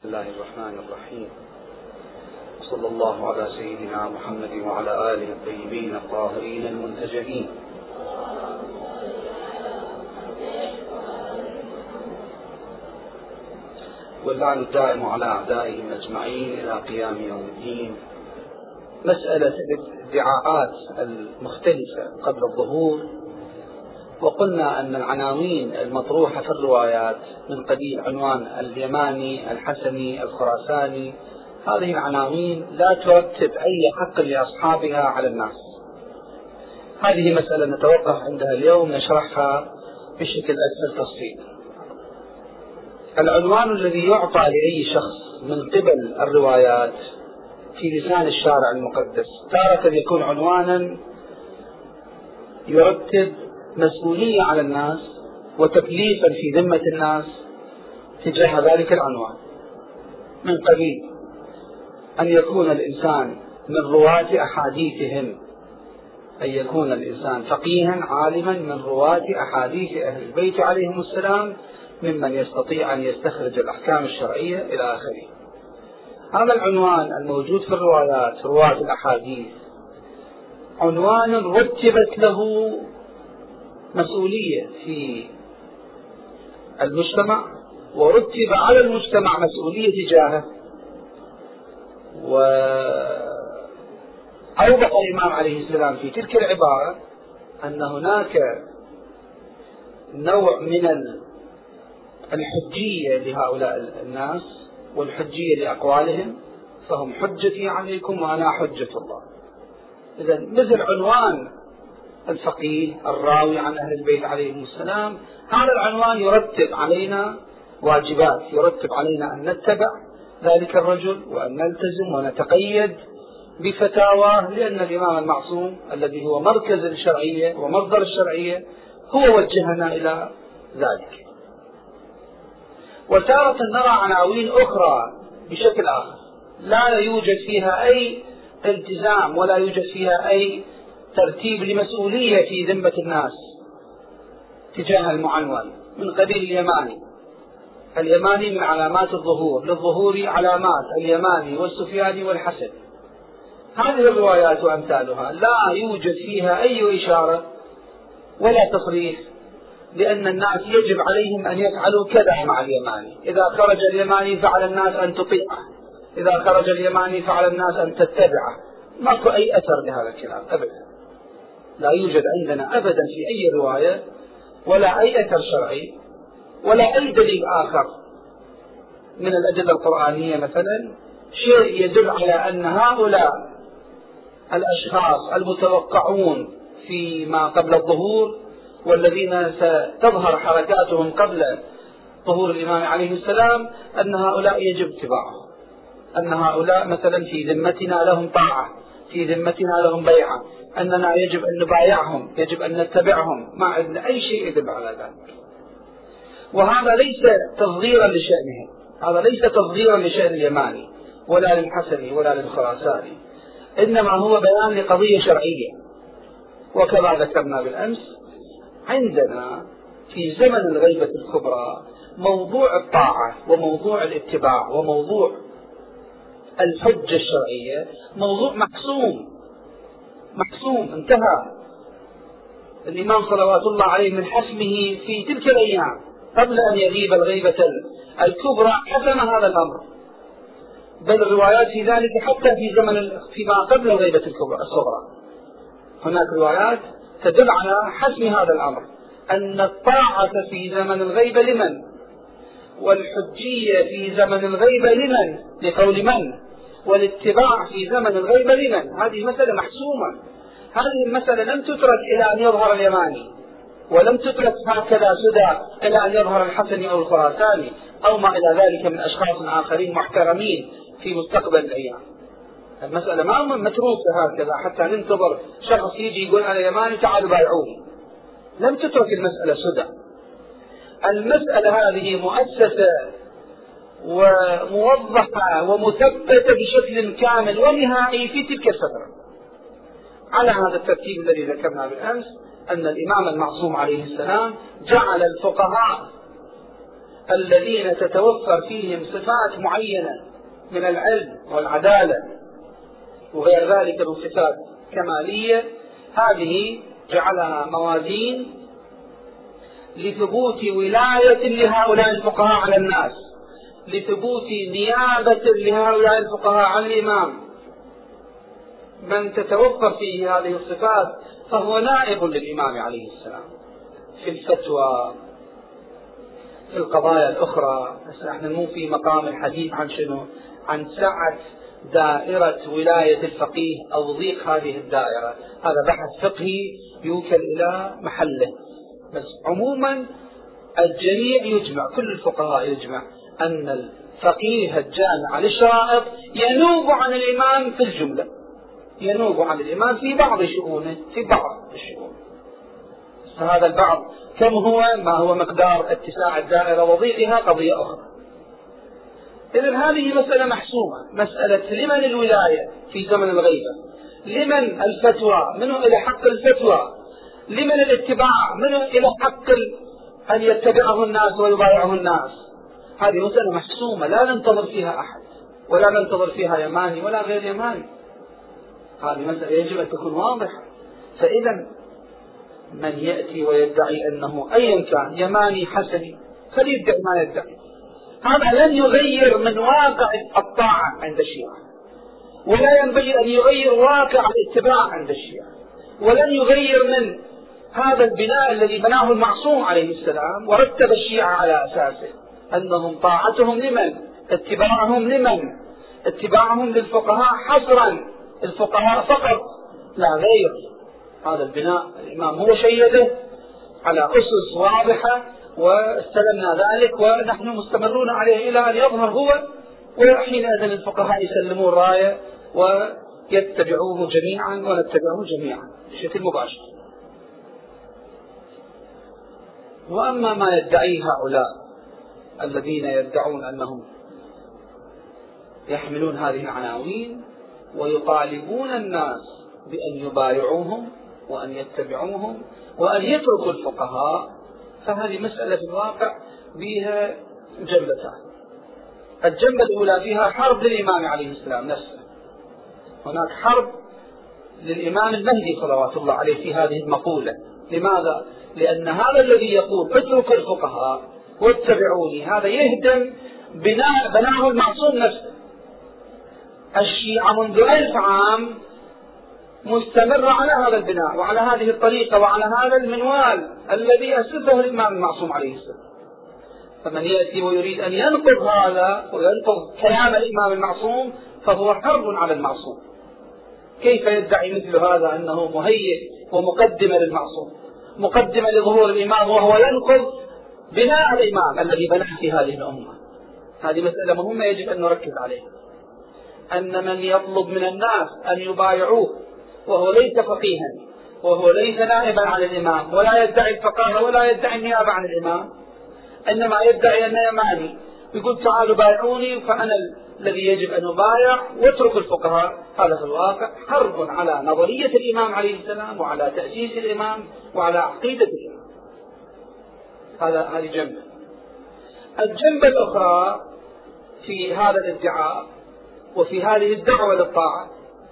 بسم الله الرحمن الرحيم. صلى الله على سيدنا محمد وعلى آله الطيبين الطاهرين المنتجبين. واللعن الدائم على أعدائهم أجمعين إلى قيام يوم الدين. مسألة الادعاءات المختلفة قبل الظهور، وقلنا أن العناوين المطروحة في الروايات من قبيل عنوان اليماني، الحسني، الخراساني، هذه العناوين لا ترتب أي حق لأصحابها على الناس. هذه مسألة نتوقف عندها اليوم، نشرحها بشكل أكثر تفصيل. العنوان الذي يعطى لأي شخص من قبل الروايات في لسان الشارع المقدس تارة يكون عنوانا يرتب مسؤولية على الناس وتكليفا في ذمة الناس تجاه ذلك العنوان، من قبيل أن يكون الإنسان من رواة أحاديثهم، أن يكون الإنسان فقيها عالما من رواة أحاديث أهل البيت عليهم السلام، ممن يستطيع أن يستخرج الأحكام الشرعية إلى آخره. هذا العنوان الموجود في الروايات، رواة الأحاديث، عنوان رتبت له مسؤولية في المجتمع، ورتب على المجتمع مسؤولية تجاهه. وأوضح الإمام عليه السلام في تلك العبارة أن هناك نوع من الحجية لهؤلاء الناس والحجية لأقوالهم، فهم حجتي عليكم وأنا حجة الله. إذن مثل عنوان الفقيه الراوي عن أهل البيت عليهم السلام، هذا العنوان يرتب علينا واجبات، يرتب علينا أن نتبع ذلك الرجل وأن نلتزم ونتقيد بفتاواه، لأن الإمام المعصوم الذي هو مركز الشرعية ومصدر الشرعية هو وجهنا إلى ذلك. وتارة نرى عناوين أخرى بشكل آخر لا يوجد فيها أي التزام ولا يوجد فيها أي ترتيب لمسؤولية في ذمة الناس تجاه المعنون، من قبيل اليماني. اليماني من علامات الظهور، للظهور علامات اليماني والسفياني والحسن. هذه الروايات وأمثالها لا يوجد فيها أي إشارة ولا تصريح لأن الناس يجب عليهم أن يفعلوا كذا مع اليماني. إذا خرج اليماني فعلى الناس أن تطيعه، إذا خرج اليماني فعلى الناس أن تتبعه. ماكو أي أثر لهذا الكلام أبدا، لا يوجد عندنا أبدا في أي رواية ولا أي أثر شرعي ولا أي دليل آخر من الأدلة القرآنية مثلا شيء يدل على أن هؤلاء الأشخاص المتوقعون فيما قبل الظهور والذين ستظهر حركاتهم قبل ظهور الإمام عليه السلام أن هؤلاء يجب اتباعهم، أن هؤلاء مثلا في ذمتنا لهم طاعة، في ذمتنا لهم بيعة، أننا يجب أن نبايعهم، يجب أن نتبعهم، ما عندنا أي شيء يدل على ذلك. وهذا ليس تصغيرا لشأنهم، هذا ليس تصغيرا لشأن اليماني ولا للحسني ولا للخراساني، إنما هو بيان لقضية شرعية. وكما ذكرنا بالأمس، عندنا في زمن الغيبة الكبرى موضوع الطاعة وموضوع الاتباع وموضوع الحجة الشرعية موضوع محسوم انتهى. الإمام صلوات الله عليه من حسمه في تلك الأيام قبل أن يغيب الغيبة الكبرى حسم هذا الأمر، بل الروايات في ذلك حتى فيما قبل الغيبة الصغرى هناك روايات تدل على حسم هذا الأمر، أن الطاعة في زمن الغيبة لمن، والحجية في زمن الغيبة لمن، لقول من، والاتباع في زمن الغيبة لمن. هذه مسألة محسومة. هذه المسألة لم تترك إلى أن يظهر اليماني، ولم تترك هكذا سدى إلى أن يظهر الحسني أو الخراساني أو ما إلى ذلك من أشخاص آخرين محترمين في مستقبل الأيام. المسألة ما متروكة هكذا حتى ننتظر شخص يجي يقول أنا يماني تعالوا بايعوني. لم تترك المسألة سدى. المسألة هذه مؤسسة وموضحة ومثبتة بشكل كامل ونهائي في تلك الفترة على هذا الترتيب الذي ذكرنا بالأمس، أن الإمام المعصوم عليه السلام جعل الفقهاء الذين تتوفر فيهم صفات معينة من العلم والعدالة وغير ذلك من صفات كمالية، هذه جعلها موازين لثبوت ولاية لهؤلاء الفقهاء على الناس، لثبوت نيابة لهؤلاء الفقهاء على الإمام. من تتوفر فيه هذه الصفات فهو نائب للإمام عليه السلام في الفتوى، في القضايا الأخرى. نحن مو في مقام الحديث عن شنو؟ عن سعة دائرة ولاية الفقيه أو ضيق هذه الدائرة، هذا بحث فقهي يوكل إلى محله. بس عموما الجميع يجمع، كل الفقهاء يجمع أن الفقيه الجامع للشرائط ينوب عن الإمام في الجملة، ينوب عن الإمام في بعض شؤونه، في بعض الشؤون. هذا البعض كم هو؟ ما هو مقدار اتساع الدائرة وضيقها قضية أخرى. إذن هذه مسألة محسومة، مسألة لمن الولاية في زمن الغيبة، لمن الفتوى، منه إلى حق الفتوى، لمن الاتباع، منه إلى حق أن يتبعه الناس ويبايعه الناس. هذه مسألة محسومة لا ننتظر فيها أحد، ولا ننتظر فيها يماني ولا غير يماني. هذه مسألة يجب أن تكون واضحة. فإذا من يأتي ويدعي أنه أيا كان يماني حسني فليدعي ما يدعي، هذا لن يغير من واقع الطاعة عند الشيعة، ولا ينبغي أن يغير واقع الاتباع عند الشيعة، ولن يغير من هذا البناء الذي بناه المعصوم عليه السلام ورتب الشيعة على أساسه، أنهم طاعتهم لمن؟ اتباعهم لمن؟ اتباعهم للفقهاء حصرا، الفقهاء فقط لا غير. هذا البناء الإمام هو شيده على أسس واضحة واستلمنا ذلك ونحن مستمرون عليه إلى أن يظهر هو، وحينئذ الفقهاء يسلمون الراية ويتبعوه جميعا ونتبعه جميعا بشكل مباشر. وأما ما يدعيه هؤلاء الذين يدعون أنهم يحملون هذه العناوين ويطالبون الناس بأن يبايعوهم وأن يتبعوهم وأن يتركوا الفقهاء، فهذه مسألة في الواقع بها جنبتان. الجنبة الأولى فيها حرب للإمام عليه السلام نفسه، هناك حرب للإمام المهدي صلوات الله عليه في هذه المقولة. لماذا؟ لأن هذا الذي يقول اتركوا الفقهاء واتبعوني هذا يهدم بناه المعصوم نفسه. الشيعة منذ 1000 عام مستمرة على هذا البناء وعلى هذه الطريقة وعلى هذا المنوال الذي أسسه الإمام المعصوم عليه السلام. فمن يأتي ويريد أن ينقض هذا وينقض كلام الإمام المعصوم فهو حرب على المعصوم. كيف يدعي مثل هذا أنه مهيئ ومقدمة للمعصوم، مقدمة لظهور الإمام، وهو ينقض بناء الإمام الذي بناه في هذه الأمة؟ هذه مسألة مهمة يجب أن نركز عليها، أن من يطلب من الناس أن يبايعوه وهو ليس فقيها وهو ليس نائبا عن الإمام ولا يدعي الفقاهة ولا يدعي النيابة عن الإمام، إنما يدعي أنه يماني، يقول تعالوا بايعوني فأنا الذي يجب أن أبايع واترك الفقهاء. هذا في الواقع حرب على نظرية الإمام عليه السلام وعلى تأسيس الإمام وعلى عقيدة الإمام. هذه جنبة. الجنبة الأخرى في هذا الادعاء وفي هذه الدعوة للطاعة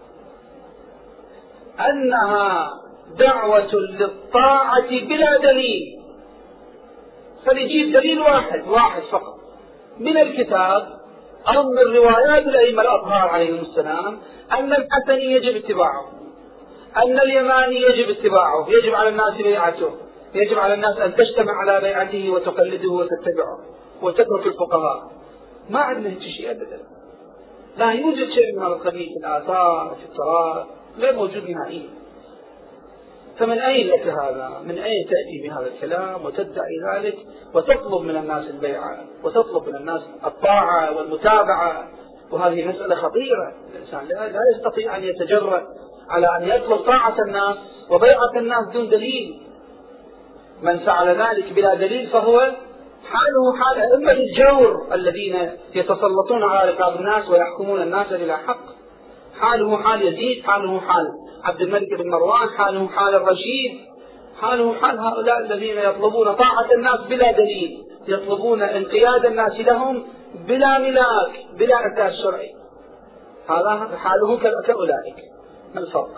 أنها دعوة للطاعة بلا دليل، فنجيب دليل واحد فقط من الكتاب أو من روايات الأئمة الأطهار عليهم السلام أن الحسني يجب اتباعه، أن اليماني يجب اتباعه، يجب على الناس بيعته، يجب على الناس أن تجتمع على بيعته وتقلده وتتبعه وتترك الفقهاء. ما عندنا شيء أبدا، لا يوجد شيء من هذا القبيل في الآثار في التراث، غير موجود نهائيا. فمن أين لك هذا؟ من أين تأتي بهذا الكلام وتدعي ذلك وتطلب من الناس البيعة وتطلب من الناس الطاعة والمتابعة؟ وهذه مسألة خطيرة. الإنسان لا يستطيع أن يتجرأ على أن يطلب طاعة الناس وبيعة الناس دون دليل. من فعل ذلك بلا دليل فهو حاله حال أئمة الجور الذين يتسلطون على رقاب الناس ويحكمون الناس بلا حق. حاله حال يزيد، حاله حال عبد الملك بن مروان، حاله حال الرشيد، حاله حال هؤلاء الذين يطلبون طاعة الناس بلا دليل يطلبون انقياد الناس لهم بلا ملاك بلا أساس شرعي. هذا حاله كأولئك. ما الفرق؟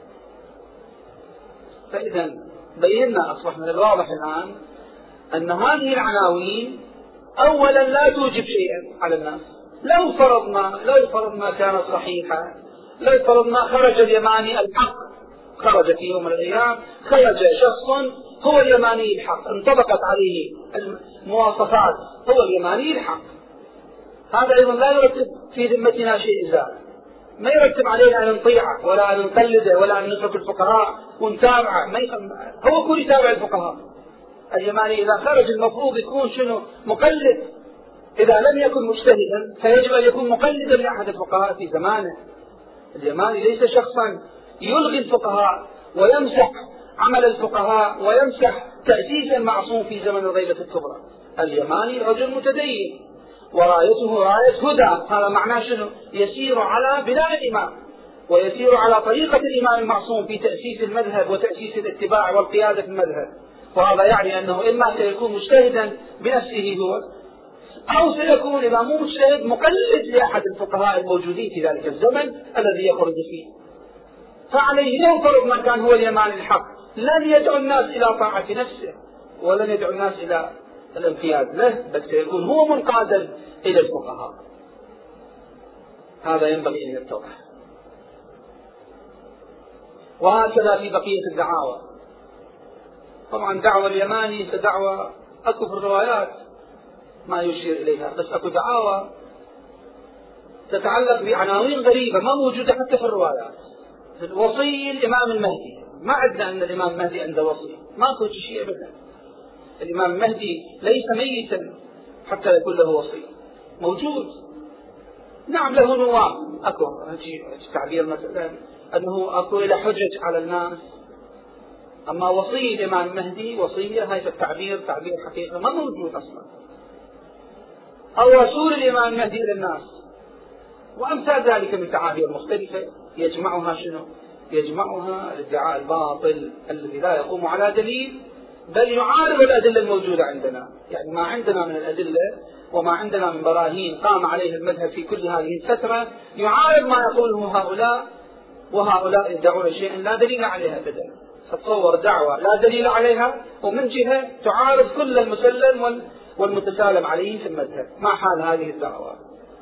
فإذا بينا أصبح من الواضح الآن أن هذه العناوين أولا لا توجب شيئا على الناس. لو فرضنا كانت صحيحة، لو فرضنا خرج اليماني الحق، خرج في يوم من الأيام خرج شخص هو اليماني الحق، انطبقت عليه المواصفات، هو اليماني الحق، هذا أيضا لا يرتب في ذمتنا شيء إزاء، ما يرتب علينا أن نطيعه ولا أن نقلده ولا أن نترك الفقهاء ونتابعه. هو يكون يتابع الفقهاء. اليماني إذا خرج المفروض يكون شنو؟ مقلد. إذا لم يكن مجتهدا فيجب أن يكون مقلدا لأحد الفقهاء في زمانه. اليماني ليس شخصا يلغي الفقهاء ويمسح عمل الفقهاء ويمسح تأسيس المعصوم في زمن الغيبة الكبرى. اليماني رجل متدين ورايته راية هدى. هذا معناه شنو؟ يسير على بناء الإمام ويسير على طريقة الإمام المعصوم في تأسيس المذهب وتأسيس الاتباع والقيادة في المذهب. وهذا يعني أنه إما سيكون مجتهدا بنفسه هو، أو سيكون إذا مو مجتهد مقلد لأحد الفقهاء الموجودين في ذلك الزمن الذي يخرج فيه. فعليه لو فرضنا كان هو اليماني الحق لن يدعو الناس إلى طاعة نفسه ولن يدعو الناس إلى الانقياد له، بل سيكون هو منقادا إلى الفقهاء. هذا ينبغي أن يتضح. وهكذا في بقية الدعاوى. طبعا دعوى اليماني كدعوى أكو في الروايات ما يشير إليها، بس أكو دعاوى تتعلق بعناوين غريبة ما موجودة حتى في الروايات. وصي الإمام المهدي، ما عندنا أن الإمام المهدي عنده وصي، ماكو شيء أبدا. الإمام المهدي ليس ميتا حتى يكون له وصي، موجود. نعم له نواب، أكو تعبير مثلا أنه أكو إلى حجج على الناس. أما وصي الإمام المهدي وصية، هذا التعبير تعبير حقيقة ما موجود أصلا. أو رسول الإمام المهدي إلى الناس، وأمثال ذلك من تعابير مختلفة يجمعها شنو؟ يجمعها الادعاء الباطل الذي لا يقوم على دليل بل يعارض الأدلة الموجودة عندنا. يعني ما عندنا من الأدلة وما عندنا من براهين قام عليه المذهب في كل هذه الفترة يعارض ما يقوله هؤلاء، وهؤلاء يدعون شيئا لا دليل عليها أبدا. فتصور دعوة لا دليل عليها ومن جهة تعارض كل المسلم والمتسالم عليه في المذهب. ما حال هذه الدعوة؟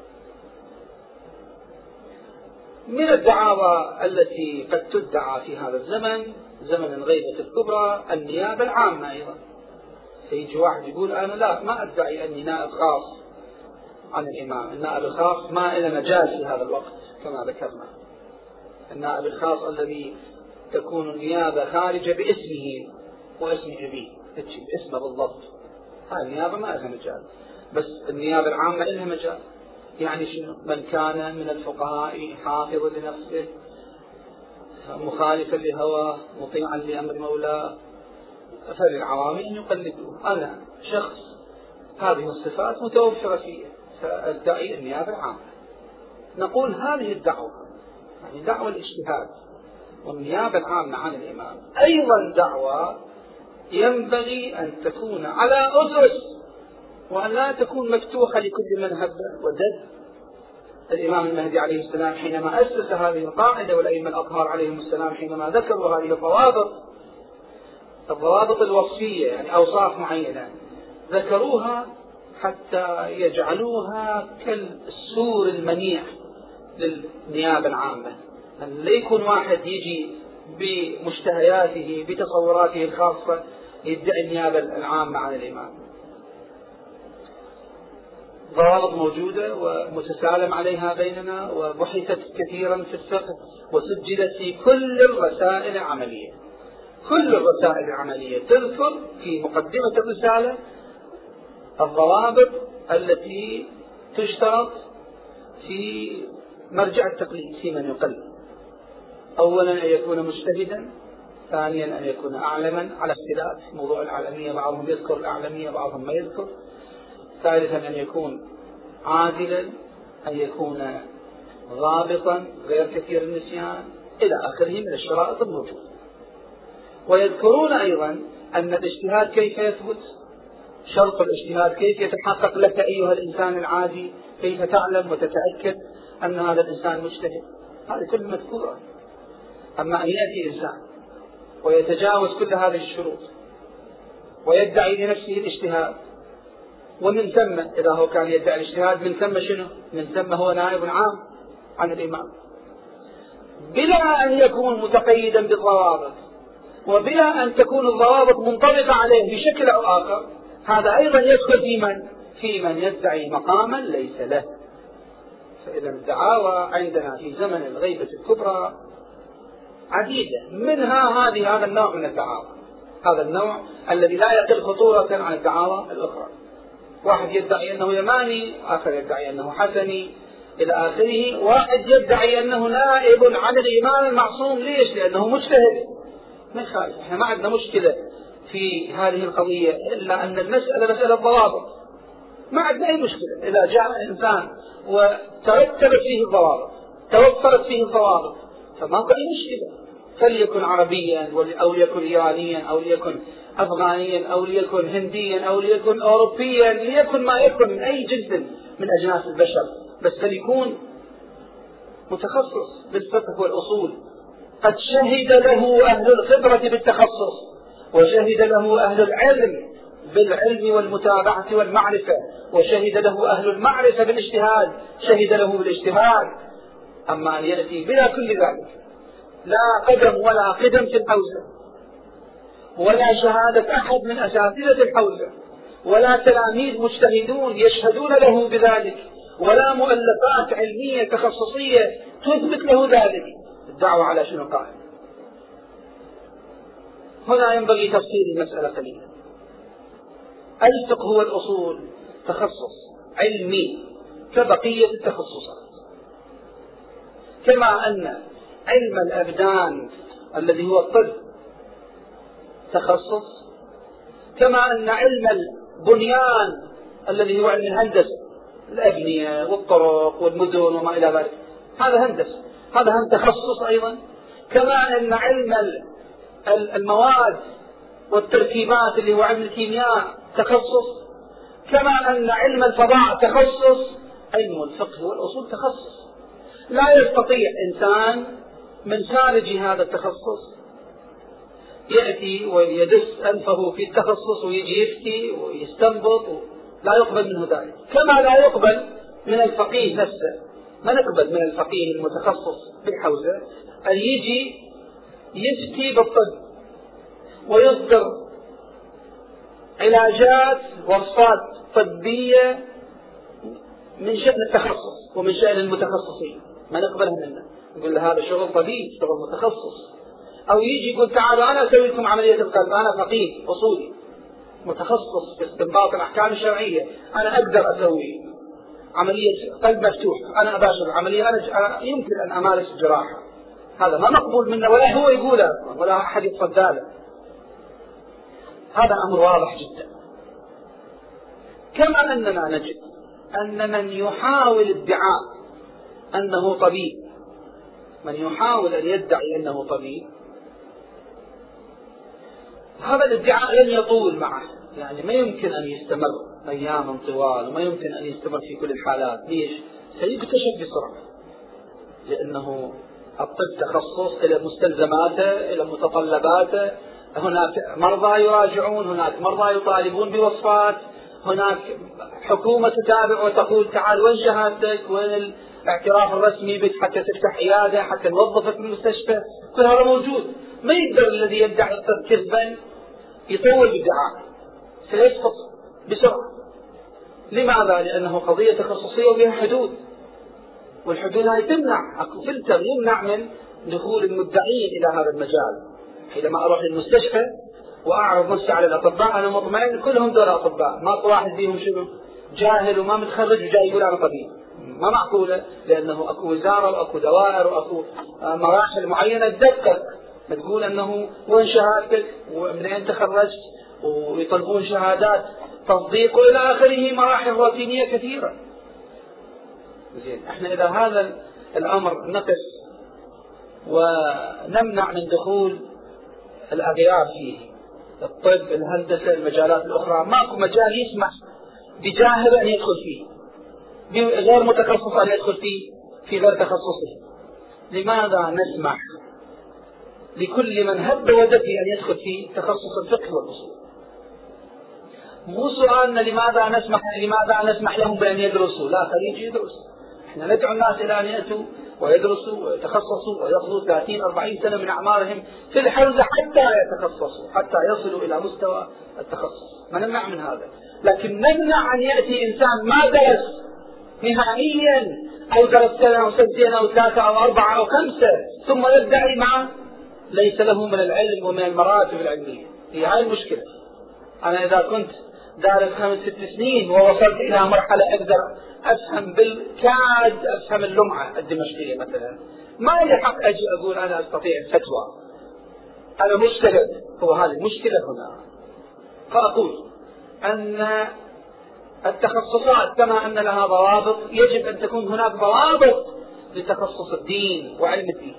من الدعاوى التي قد تدعى في هذا الزمن، زمن الغيبة الكبرى، النيابة العامة أيضا. فيجي واحد يقول أنا لا ما أدعي أني نائب خاص عن الإمام. النائب الخاص ما إلى مجال في هذا الوقت كما ذكرنا. النائب الخاص الذي تكون النيابة خارجة باسمه واسم أبيه، اسمه بالضبط، هذه النيابة ما لها مجال. بس النيابة العامة لها مجال. يعني شنو؟ من كان من الفقهاء حافظا لنفسه مخالفا لهواه مطيعا لأمر مولاه فللعوام أن يقلدوه. أنا شخص هذه الصفات متوفرة فيه فأدعي النيابة العامة. نقول هذه الدعوة يعني دعوة الاجتهاد والنيابة العامة عن الإمام أيضا دعوة ينبغي أن تكون على أسس وأن لا تكون مفتوحة لكل من هب ودد. الإمام المهدي عليه السلام حينما أسس هذه القاعدة والأئمة الأطهار عليهم السلام حينما ذكروا هذه الضوابط الوصفية، يعني أوصاف معينة ذكروها حتى يجعلوها كالسور المنيع للنيابة العامة. لا يكون واحد يجي بمشتهياته بتصوراته الخاصة يدعي النيابة العامة عن الإمام. ضوابط موجودة ومتسالم عليها بيننا وبحثت كثيرا في الفقه وسجلت في كل الرسائل العملية. كل الرسائل العملية تذكر في مقدمة الرسالة الضوابط التي تشترط في مرجع التقليد في من يقلد. أولا أن يكون مجتهدا، ثانيا أن يكون أعلما على اختلاف موضوع الأعلمية، بعضهم يذكر الأعلمية بعضهم ما يذكر. ثالثا أن يكون عادلا، أن يكون ضابطا غير كثير النسيان إلى آخره من الشرائط الموجودة. ويذكرون أيضا أن الاجتهاد كيف يثبت؟ شرط الاجتهاد كيف يتحقق لك أيها الإنسان العادي؟ كيف تعلم وتتأكد أن هذا الإنسان مجتهد؟ هذه كل مذكورة. أما أن يأتي إنسان ويتجاوز كل هذه الشروط ويدعي لنفسه الاجتهاد، ومن ثم إذا هو كان يدعي الاجتهاد من ثم شنو؟ من ثم هو نائب عام عن الإمام، بلا أن يكون متقيدا بالضوابط وبلا أن تكون الضوابط منطبقة عليه بشكل أو آخر. هذا أيضا يدخل في من يدعي مقاما ليس له. فإذا الدعاوى عندنا في زمن الغيبة الكبرى عديدة، منها هذا النوع من الدعاوى، هذا النوع الذي لا يقل خطورة عن الدعاوى الأخرى. واحد يدعي أنه يماني، آخر يدعي أنه حسني إلى آخره. واحد يدعي أنه نائب عن الإمام المعصوم. ليش؟ لأنه مجتهد. من خالف. احنا ما عندنا مشكلة في هذه القضية إلا أن المسألة مسألة ضوابط، ما عندنا أي مشكلة. إذا جاء إنسان وترتبت فيه الضوابط، توفرت فيه الضوابط، فما في أي مشكلة. فليكن عربيا أو ليكن إيرانيا أو ليكن أفغانيا أو ليكن هنديا أو ليكن أوروبيا، ليكن ما يكن من أي جنس من أجناس البشر، بس فليكون متخصص بالفقه والأصول، قد شهد له أهل الخبرة بالتخصص، وشهد له أهل العلم بالعلم والمتابعة والمعرفة، وشهد له أهل المعرفة بالاجتهاد، شهد له بالاجتهاد. أما أن يأتي بلا كل ذلك، لا قدم ولا قدم في الحوزة، ولا شهادة أحد من أساتذة الحوزة، ولا تلاميذ مجتهدون يشهدون له بذلك، ولا مؤلفات علمية تخصصية تثبت له ذلك، الدعوة على شنو قائم؟ هنا ينبغي تفصيل المسألة قليلا. الفقه والأصول تخصص علمي كبقية التخصصات، كما أن علم الأبدان الذي هو الطب تخصص، كما أن علم البنيان الذي هو علم الهندسة، الأبنية والطرق والمدن وما إلى ذلك، هذا هندسة، هذا هم تخصص أيضا. كما أن علم المواد والتركيبات اللي هو علم الكيمياء تخصص، كما أن علم الفضاء تخصص، علم الفقه والأصول تخصص. لا يستطيع إنسان من خارج هذا التخصص يأتي ويدس أنفه في التخصص ويجي يفتي ويستنبط، لا يقبل منه ذلك. كما لا يقبل من الفقيه نفسه، ما نقبل من الفقيه المتخصص بالحوزة أن يجي يفتي بالطب ويصدر علاجات وصفات طبية من شأن التخصص ومن شأن المتخصصين، ما نقبلها منه. نقول له هذا شغل طبيب، شغل متخصص. أو يجي يقول تعالوا أنا أسوي لكم عملية القلب، أنا فقيه أصولي متخصص في استنباط الأحكام الشرعية، أنا أقدر أسوي عملية قلب مفتوح، أنا أباشر العملية، أنا يمكن أن أمارس الجراحة. هذا ما مقبول منه، ولا هو يقوله ولا أحد يتصدى له. هذا أمر واضح جدا. كما أننا نجد أن من يحاول ادعاء أنه طبيب، من يحاول أن يدعي أنه طبيب، هذا الادعاء لن يطول معه، يعني ما يمكن أن يستمر أياما طوال، وما يمكن أن يستمر في كل الحالات. ليش؟ سيكتشف بسرعة، لأنه الطب تخصص إلى مستلزماته، إلى متطلباته. هناك مرضى يراجعون، هناك مرضى يطالبون بوصفات، هناك حكومة تتابع وتقول تعال وين شهادتك، وين الاعتراف الرسمي بك حتى تفتح عيادة، حتى نوظفك في المستشفى. كل هذا موجود. ما يقدر الذي يدعي الطب كذبا يطول بالدعاء، سيسقط بسرعة. لماذا؟ لأنه قضية تخصصية وبها حدود، والحدود هذه تمنع، فلتر يمنع من دخول المدعين إلى هذا المجال. حينما أروح للمستشفى وأعرض نفسي على الأطباء أنا مطمئن كلهم دول أطباء، ما واحد فيهم شنو جاهل وما متخرج وجاي يقول أنا طبيب. ما معقولة، لأنه أكو وزارة وأكو دوائر وأكو مراحل معينة تدقق، تقول أنه وين شهادتك ومن أين تخرجت، ويطلبون شهادات تصديق وإلى آخره، مراحل روتينية كثيرة. زين، احنا إذا هذا الأمر نقص ونمنع من دخول الأغيار فيه، الطب، الهندسة، المجالات الأخرى، ماكو مجال يسمح بجاهل أن يدخل فيه، غير متخصص أن يدخل فيه في غير تخصصه. لماذا نسمح لكل من هب ودب أن يدخل في تخصص الفقه والأصول؟ مو سؤالنا لماذا نسمح لهم بأن يدرسوا، لا، خليه يدرس. احنا ندعو الناس إلى أن يأتوا ويدرسوا ويتخصصوا ويقضوا 30-40 سنة من أعمارهم في الحوزة حتى يتخصصوا، حتى يصلوا إلى مستوى التخصص. ما نمنع من هذا، لكن نمنع أن يأتي إنسان ما درس نهائيا، أو درس سنة أو سنتين أو 3 أو 4 أو 5 ثم يدعي معه ليس له من العلم ومن المراتب العلمية. هي هاي المشكلة. أنا إذا كنت دارس 5-6 سنين ووصلت إلى مرحلة أقدر أفهم بالكاد، أفهم اللمعة الدمشقية مثلا، ما لي حق أجي أقول أنا أستطيع الفتوى، أنا مجتهد. هو هذه المشكلة هنا. فأقول أن التخصصات كما أن لها ضوابط، يجب أن تكون هناك ضوابط لتخصص الدين وعلم الدين.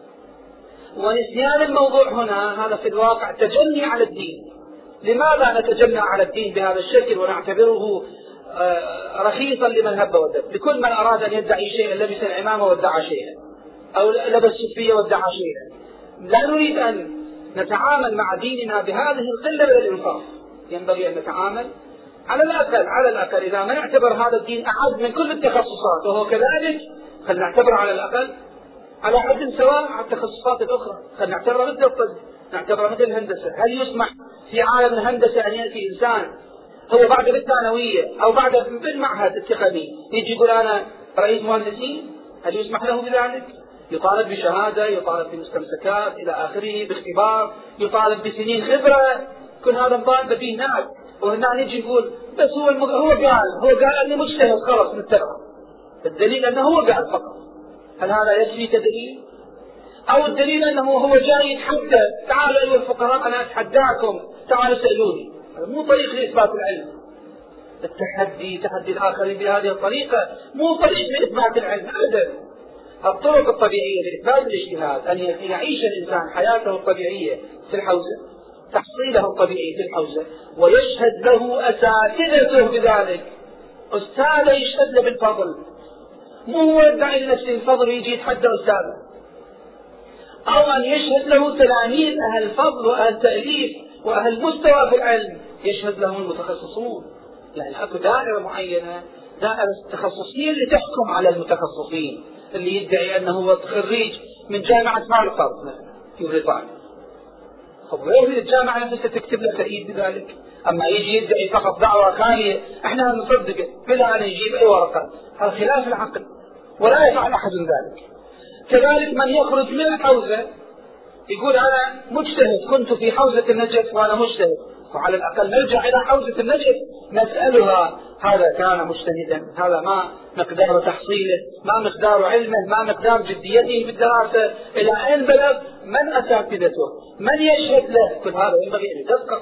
ونسيان الموضوع هنا هذا في الواقع تجني على الدين. لماذا نتجنى على الدين بهذا الشكل ونعتبره رخيصا لمن هب ودب؟ لكل من أراد أن يدعي شيئا لبس العمامة وادعى شيئا، أو لبس الشفية وادعى شيئا. لا نريد أن نتعامل مع ديننا بهذه القلة من الإنصاف. ينبغي أن نتعامل على الأقل إذا ما نعتبر هذا الدين أعز من كل التخصصات وهو كذلك، فلنعتبر على الأقل على حد سواء مع التخصصات الأخرى. فلنعتبر مثل الطب، نعتبر مثل الهندسة. هل يسمح في عالم الهندسة أن يأتي إنسان هو بعد بالثانوية أو بعد بالمعهد التقني يجي يقول أنا رئيس مهندسين؟ هل يسمح له بذلك؟ يطالب بشهادة، يطالب بمستمسكات إلى آخره، باختبار، يطالب بسنين خبرة. كل هذا مطالب فيه ناس، وهنا نجي نقول بس هو قال أني مجتهد، خلص نتبع. الدليل أنه هو قال فقط. هل هذا يكفي كدليل؟ أو الدليل أنه هو جاي يتحدى، تعالوا أيها الفقراء أنا أتحداكم، تعالوا سألوني. هذا مو طريق لإثبات العلم. التحدي، تحدي الآخرين بهذه الطريقة مو طريق لإثبات العلم أبدا. الطرق الطبيعية لإثبات الاجتهاد أن يعيش الإنسان حياته الطبيعية في الحوزة، تحصيله الطبيعي في الحوزة، ويشهد له أساتذته بذلك. أستاذه يشهد له بالفضل، مو هو يدعي لنفسه الفضل ويجي يتحدى أستاذه. أو أن يشهد له تلاميذ أهل فضل وأهل تأليف وأهل مستوى في العلم، يشهد لهم المتخصصون. يعني أكو دائرة معينة، دائرة التخصصية اللي تحكم على المتخصصين. اللي يدعي أنه هو خريج من جامعة مارفورد مثلا في بريطانيا، غير الجامعة نفسها تكتب له تأييد بذلك. أما يجي يدعي فقط دعوة خالية احنا نصدقه بلا أن يجيب أي ورقة، هذا خلاف العقل ولا يفعل أحد ذلك. كذلك من يخرج من الحوزة يقول أنا مجتهد، كنت في حوزة النجف وأنا مجتهد، وعلى الأقل نرجع إلى حوزة النجف نسألها هذا كان مجتهدا، هذا ما مقدار تحصيله، ما مقدار علمه، ما مقدار جديته بالدراسة، إلى أين بلغ، من أساتذته، من يشهد له. كل هذا ينبغي أن يدقق.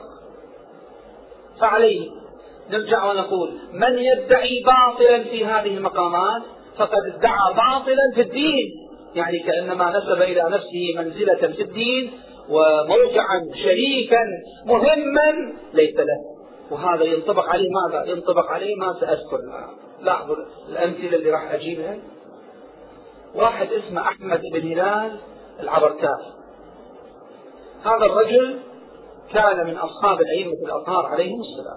فعليه نرجع ونقول من يدعي باطلا في هذه المقامات فقد ادعى باطلا في الدين، يعني كأنما نسب إلى نفسه منزلة في الدين وموقعا شريكا مهما ليس له. وهذا ينطبق عليه ماذا؟ ينطبق عليه ما سأذكر. لاحظوا الأمثلة اللي راح أجيبها. واحد اسمه أحمد بن هلال العبركاف. هذا الرجل كان من أصحاب الأئمة الأطهار عليهم السلام،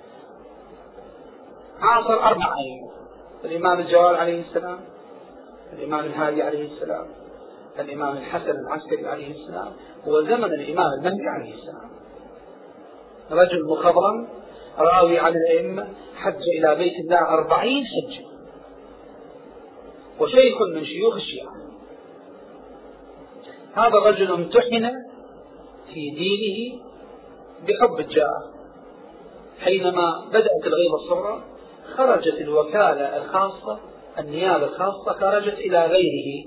عاصر 4 أئمة: الإمام الجواد عليه السلام، الإمام الهادي عليه السلام، الإمام الحسن العسكري عليه السلام، وزمن الإمام المهدي عليه السلام. رجل مخضرم راوي عن الأئمة، حج إلى بيت الله 40 حجة، وشيخ من شيوخ الشيعة. هذا الرجل امتحن في دينه بحب الجاه. حينما بدأت الغيبة الصغرى خرجت الوكالة الخاصة، النيابة الخاصة خرجت إلى غيره،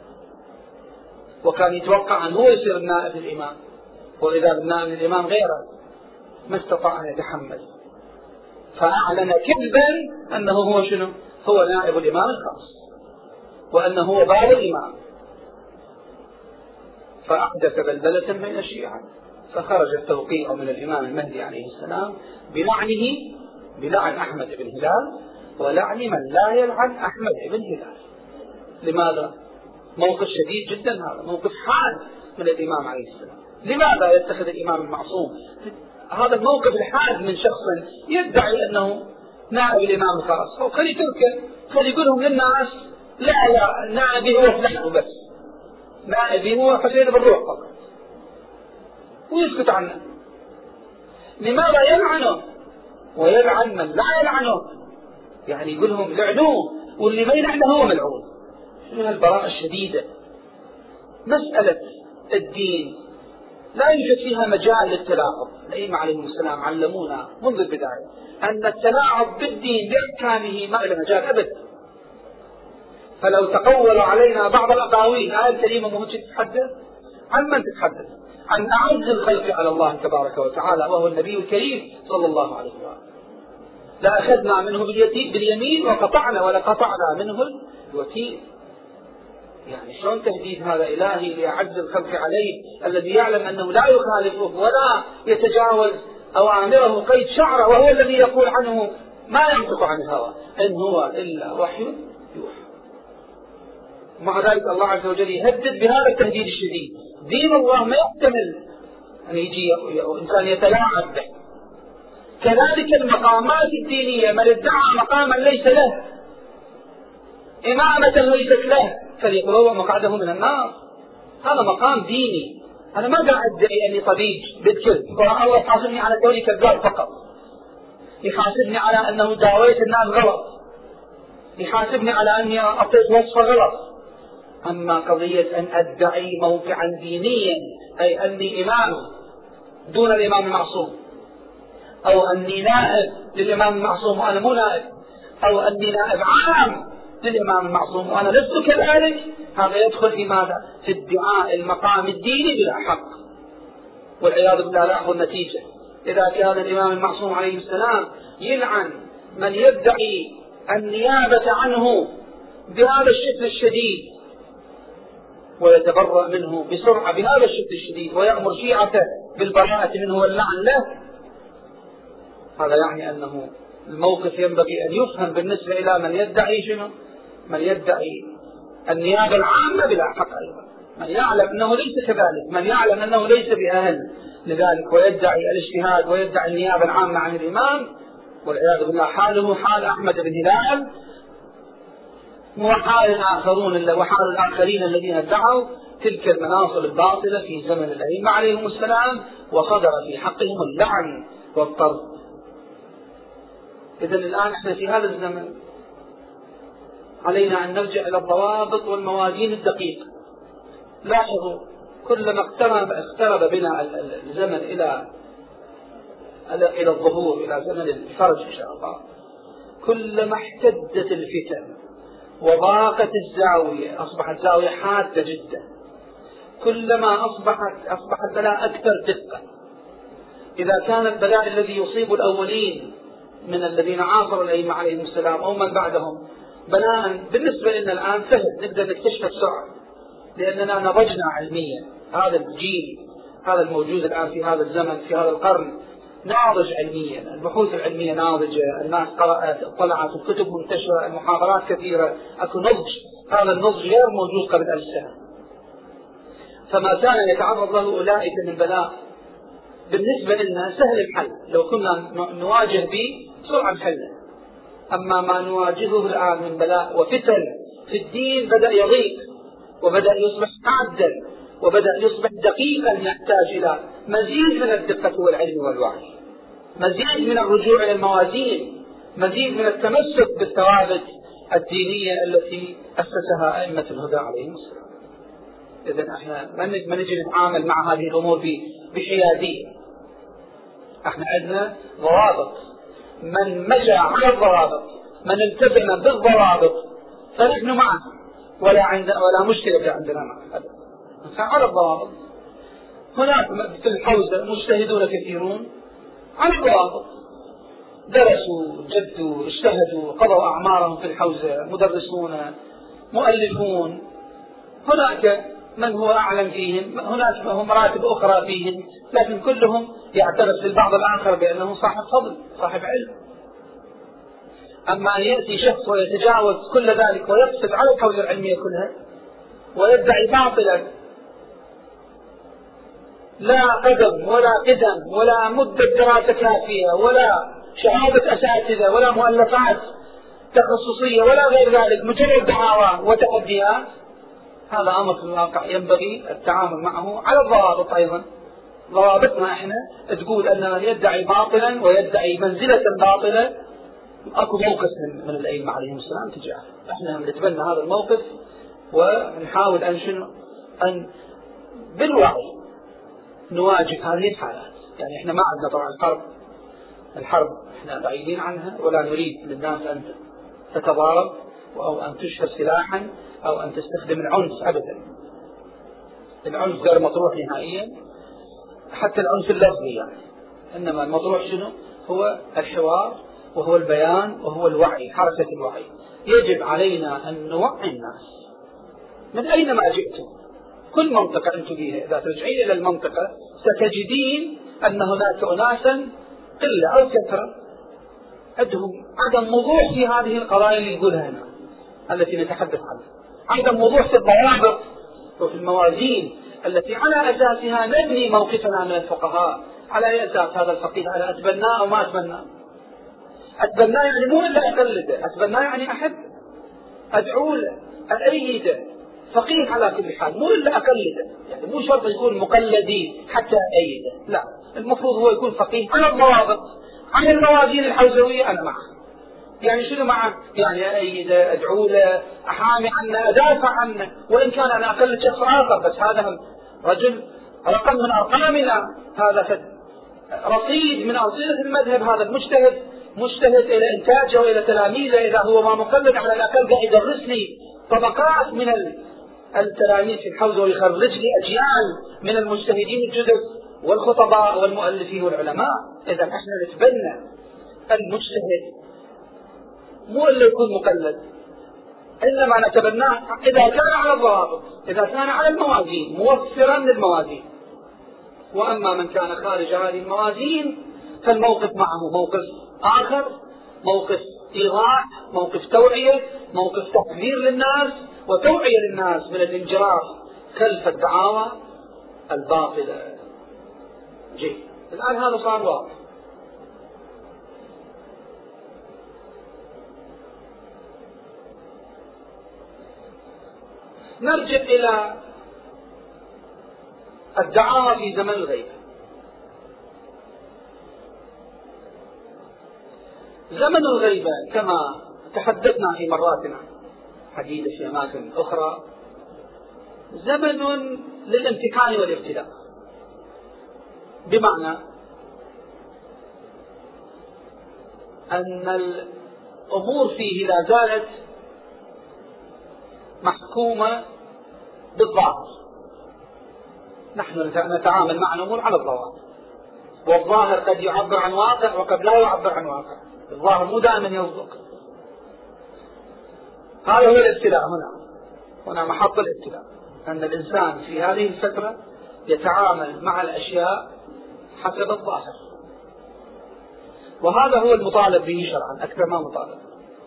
وكان يتوقع أن هو يصير النائب الإمام، وإذا النائب الإمام غيره ما استطاع أن يتحمل، فأعلن كذبا أنه هو شنو؟ هو نائب الإمام الخاص، وأنه هو باب الإمام، فأحدث بلبلة بين الشيعة، فخرج التوقيع من الإمام المهدي عليه السلام بلعنه، بلعن أحمد بن هلال ولعن من لا يلعن أحمد بن هلال. لماذا؟ موقف شديد جدا، هذا موقف حاد من الإمام عليه السلام. لماذا يتخذ الإمام المعصوم هذا الموقف الحاد من شخص يدعي أنه نائب الإمام الخاص؟ خلي تركه، خلي يقولهم للناس لا نائبي هو فلان بس، نائبي هو حسين بن روح فقط، ويسكت عنه. لماذا يلعنه ويلعن من لا يلعنه؟ يعني يقول لهم لعنوه واللي ما يلعنه هو ملعون. شنو هالبراءة الشديدة؟ مسألة الدين لا يوجد فيها مجال للتلاعب. الأئمة عليهم السلام علمونا منذ البداية أن التلاعب بالدين بأحكامه ما له مجال أبدا. فلو تقول علينا بعض الأقاويل آية الكريمة مو تتحدث عن من تتحدث؟ عن أعز الخلق على الله تبارك وتعالى وهو النبي الكريم صلى الله عليه وسلم. لأخذنا منه باليمين وقطعنا ولقطعنا منه الوتين. يعني شلون تهديد هذا إلهي لأعز الخلق عليه الذي يعلم أنه لا يخالفه ولا يتجاوز أوامره قيد شعره، وهو الذي يقول عنه ما ينطق عن الهوى إن هو إلا وحي يوحى. مع ذلك الله عز وجل يهدد بهذا التهديد الشديد. دين الله ما يحتمل أن يجي إنسان يتلاعب به. كذلك المقامات الدينية، من ادعى مقاما ليس له، إمامة ليست له، فليقرأ مقعده من النار. هذا مقام ديني. أنا ما قاعد أدعي أني طبيب بالكذب، الله يحاسبني على كوني كذاب فقط، يحاسبني على أنه داويت الناس غلط، يحاسبني على أني أعطيت وصفة غلط. أما قضية أن أدعي موقعا دينيا، أي أني إمام دون الإمام المعصوم، أو أني نائب للإمام المعصوم وأنا مو نائب، أو أني نائب عام للإمام المعصوم وأنا لست كذلك، هذا يدخل في ماذا؟ في ادعاء المقام الديني بلا حق، والعياذ بالله لا يأخذ النتيجة. إذا كان الإمام المعصوم عليه السلام يلعن من يدعي النيابة عنه بهذا الشكل الشديد ويتبرأ منه بسرعة بهذا الشكل الشديد ويأمر شيعته بالبراءة منه واللعن له، هذا يعني أنه الموقف ينبغي أن يفهم بالنسبة إلى من يدعي شنو؟ من يدعي النيابة العامة بلا حق أيضا، من يعلم أنه ليس كذلك، من يعلم أنه ليس بأهل لذلك ويدعي الاجتهاد ويدعي النيابة العامة عن الإمام، والعياذ بالله حاله حال أحمد بن هلال وحال الآخرين الذين ادعوا تلك المناصب الباطلة في زمن الأئمة عليهم السلام وصدر في حقهم اللعن والطرد. إذن الآن احنا في هذا الزمن علينا أن نرجع إلى الضوابط والموازين الدقيقة. لاحظوا كلما اقترب بنا الزمن إلى الظهور، إلى زمن الفرج إن شاء الله، كلما احتدت الفتن وضاقت الزاوية، أصبحت زاوية حادة جدا، كلما أصبح البلاء أكثر دقة. إذا كان البلاء الذي يصيب الأولين من الذين عاصروا الأئمة عليهم السلام أو من بعدهم بلاء بالنسبة لنا الآن سهل نقدر نكتشفه بسرعة، لأننا نضجنا علميا. هذا الجيل هذا الموجود الآن في هذا الزمن في هذا القرن ناضج علميا، البحوث العلمية ناضجة، الناس قرأت طلعت الكتب منتشرة، المحاضرات كثيرة، أكو نضج. هذا النضج غير موجود قبل 1000 سنة. فما كان يتعرض له أولئك من بلاء بالنسبة لنا سهل الحل، لو كنا نواجه به بسرعة الحل. أما ما نواجهه الآن من بلاء وفتن في الدين بدأ يضيق وبدأ يصبح حادا وبدأ يصبح دقيقا، يحتاج إلى مزيد من الدقة والعلم والوعي، مزيد من الرجوع إلى الموازين، مزيد من التمسك بالثوابت الدينية التي أسسها أئمة الهدى عليهم السلام. إذن احنا ما نجي نتعامل مع هذه الأمور بحيادية. احنا عندنا ضوابط، من مشى على الضوابط، من التزم بالضوابط فنحن معه، ولا مشكلة عندنا معه على الضوابط. هناك في الحوزة مجتهدون كثيرون على الضوابط، درسوا جدوا اجتهدوا قضوا أعمارهم في الحوزة، مدرسون مؤلفون. هناك من هو أعلم فيهم، هناك مراتب أخرى فيهم، لكن كلهم يعترف بالبعض الآخر بأنه صاحب فضل صاحب علم. أما أن يأتي شخص ويتجاوز كل ذلك ويقصد على الحوزة العلمية كلها ويدعي باطلا لا قدم ولا قدم ولا مدة دراسة كافية ولا شهادة أساتذة ولا مؤلفات تخصصية ولا غير ذلك، مجرد دعاوى وتحديات، هذا أمر في الواقع ينبغي التعامل معه على الضوابط. أيضا ضوابطنا احنا تقول أن من يدعي باطلا ويدعي منزلة باطلة اكو موقف من الأئمة عليهم السلام تجاهه، احنا نتبنى هذا الموقف ونحاول أن بالوعي نواجه هذه الحالات. يعني احنا ما عندنا طبعا الحرب احنا بعيدين عنها، ولا نريد للناس أن تتضارب أو أن تشهر سلاحا أو أن تستخدم العنف أبدا. العنف غير مطروح نهائيا، حتى العنف اللفظي يعني. إنما المطروح شنو؟ هو الحوار وهو البيان وهو الوعي، حركة الوعي. يجب علينا أن نوعي الناس من أينما جئتم، كل منطقة أنتم فيها إذا ترجعين إلى المنطقة ستجدين أن هناك أناسا قلة أو كثرة عندهم عدم وضوح في هذه القضايا اللي يقولها هنا التي نتحدث عنها، عدم وضوح في الضوابط وفي الموازين التي على أساسها نبني موقفنا من الفقهاء. على أي أساس هذا الفقيه؟ على أتبناه أو ما أتبناه؟ أتبناه يعني مو إلا أقلده، أتبناه يعني أحب أدعو له أأيده، فقيه على كل حال، مو إلا أقلده. يعني مو شرط يكون مقلدي حتى أأيده، لا، المفروض هو يكون فقيه على الضوابط، عن الموازين الحوزوية أنا معه. يعني شنو معه؟ يعني أأيده، أدعو له، أحامي عنه، أدافع عنه، وإن كان أنا أقلد شخص آخر، بس هذا رجل رقم من أرقامنا، هذا رصيد من أرصدة المذهب، هذا المجتهد مجتهد إلى إنتاجه وإلى تلاميذه، إذا هو ما مقلد على الأقل قاعد يدرس لي طبقات من التلاميذ في الحوزة ويخرج لي أجيال من المجتهدين الجدد والخطباء والمؤلفين والعلماء. إذا احنا نتبنى المجتهد مو اللي يكون مقلد، إنما نتبناه إذا كان على الضوابط، إذا كان على الموازين، موفرا للموازين. وأما من كان خارج هذه الموازين فالموقف معه موقف آخر، موقف إيضاح، موقف توعية، موقف تحذير للناس وتوعية للناس من الانجراف خلف الدعاوى الباطلة. جيد، الآن هذا صار واضح. نرجع إلى الدعاوى في زمن الغيبة. زمن الغيبة كما تحدثنا في مراتنا عديدة في أماكن أخرى زمن للامتحان والابتلاء، بمعنى أن الأمور فيه لا زالت محكومة بالظاهر. نحن نتعامل مع الأمور على الظواهر، والظاهر قد يعبر عن واقع وقد لا يعبر عن واقع، الظاهر مو دائما يصدق. هذا هو الابتلاء. هنا محط الابتلاء، أن الإنسان في هذه الفترة يتعامل مع الأشياء حسب الظاهر، وهذا هو المطالب به شرعا أكثر ما مطالب.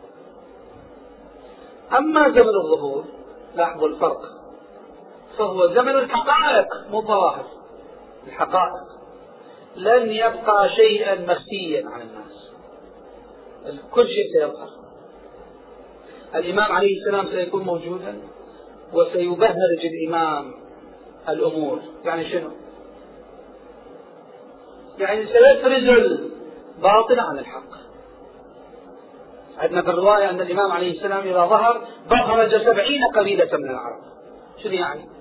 أما زمن الظهور، لاحظوا الفرق، فهو زمن الحقائق مو الظواهر. الحقائق لن يبقى شيئا مخفيا عن الناس، كل شيء سيظهر. الإمام عليه السلام سيكون موجودا وسيبهرج الإمام الأمور. يعني شنو؟ يعني سيفرز الباطل عن الحق. عندنا في الرواية أن الإمام عليه السلام إذا ظهر بهرج 70 قبيلة من العرب. شنو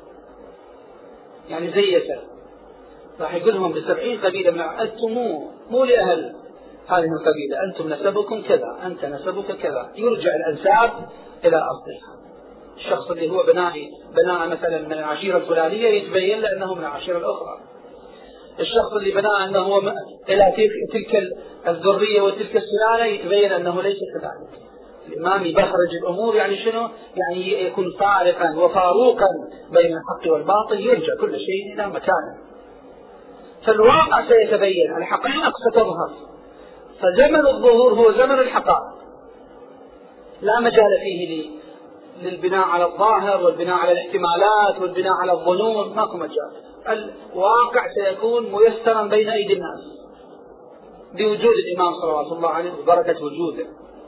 يعني زيته، راح يقول لهم ب70 قبيلة من العرب أنتم مو لأهل هذه القبيلة، أنتم نسبكم كذا، أنت نسبك كذا. يرجع الأنساب إلى أصلها. الشخص اللي هو بناء مثلا من العشيرة الفلانية يتبين له أنه من العشيرة الأخرى. الشخص اللي بناء أنه إلى تلك الذرية وتلك السلالة يتبين أنه ليس كذلك. الإمام يبخرج الأمور يعني شنو؟ يعني يكون فارقا وفاروقا بين الحق والباطل، يرجع كل شيء إلى مكانه. فالواقع سيتبين، الحقائق ستظهر. فزمن الظهور هو زمن الحقائق، لا مجال فيه للبناء على الظاهر والبناء على الاحتمالات والبناء على الظنون، ماكو مجال. الواقع سيكون ميسرا بين أيدي الناس بوجود الإمام صلى الله عليه وسلم وبركة وجوده.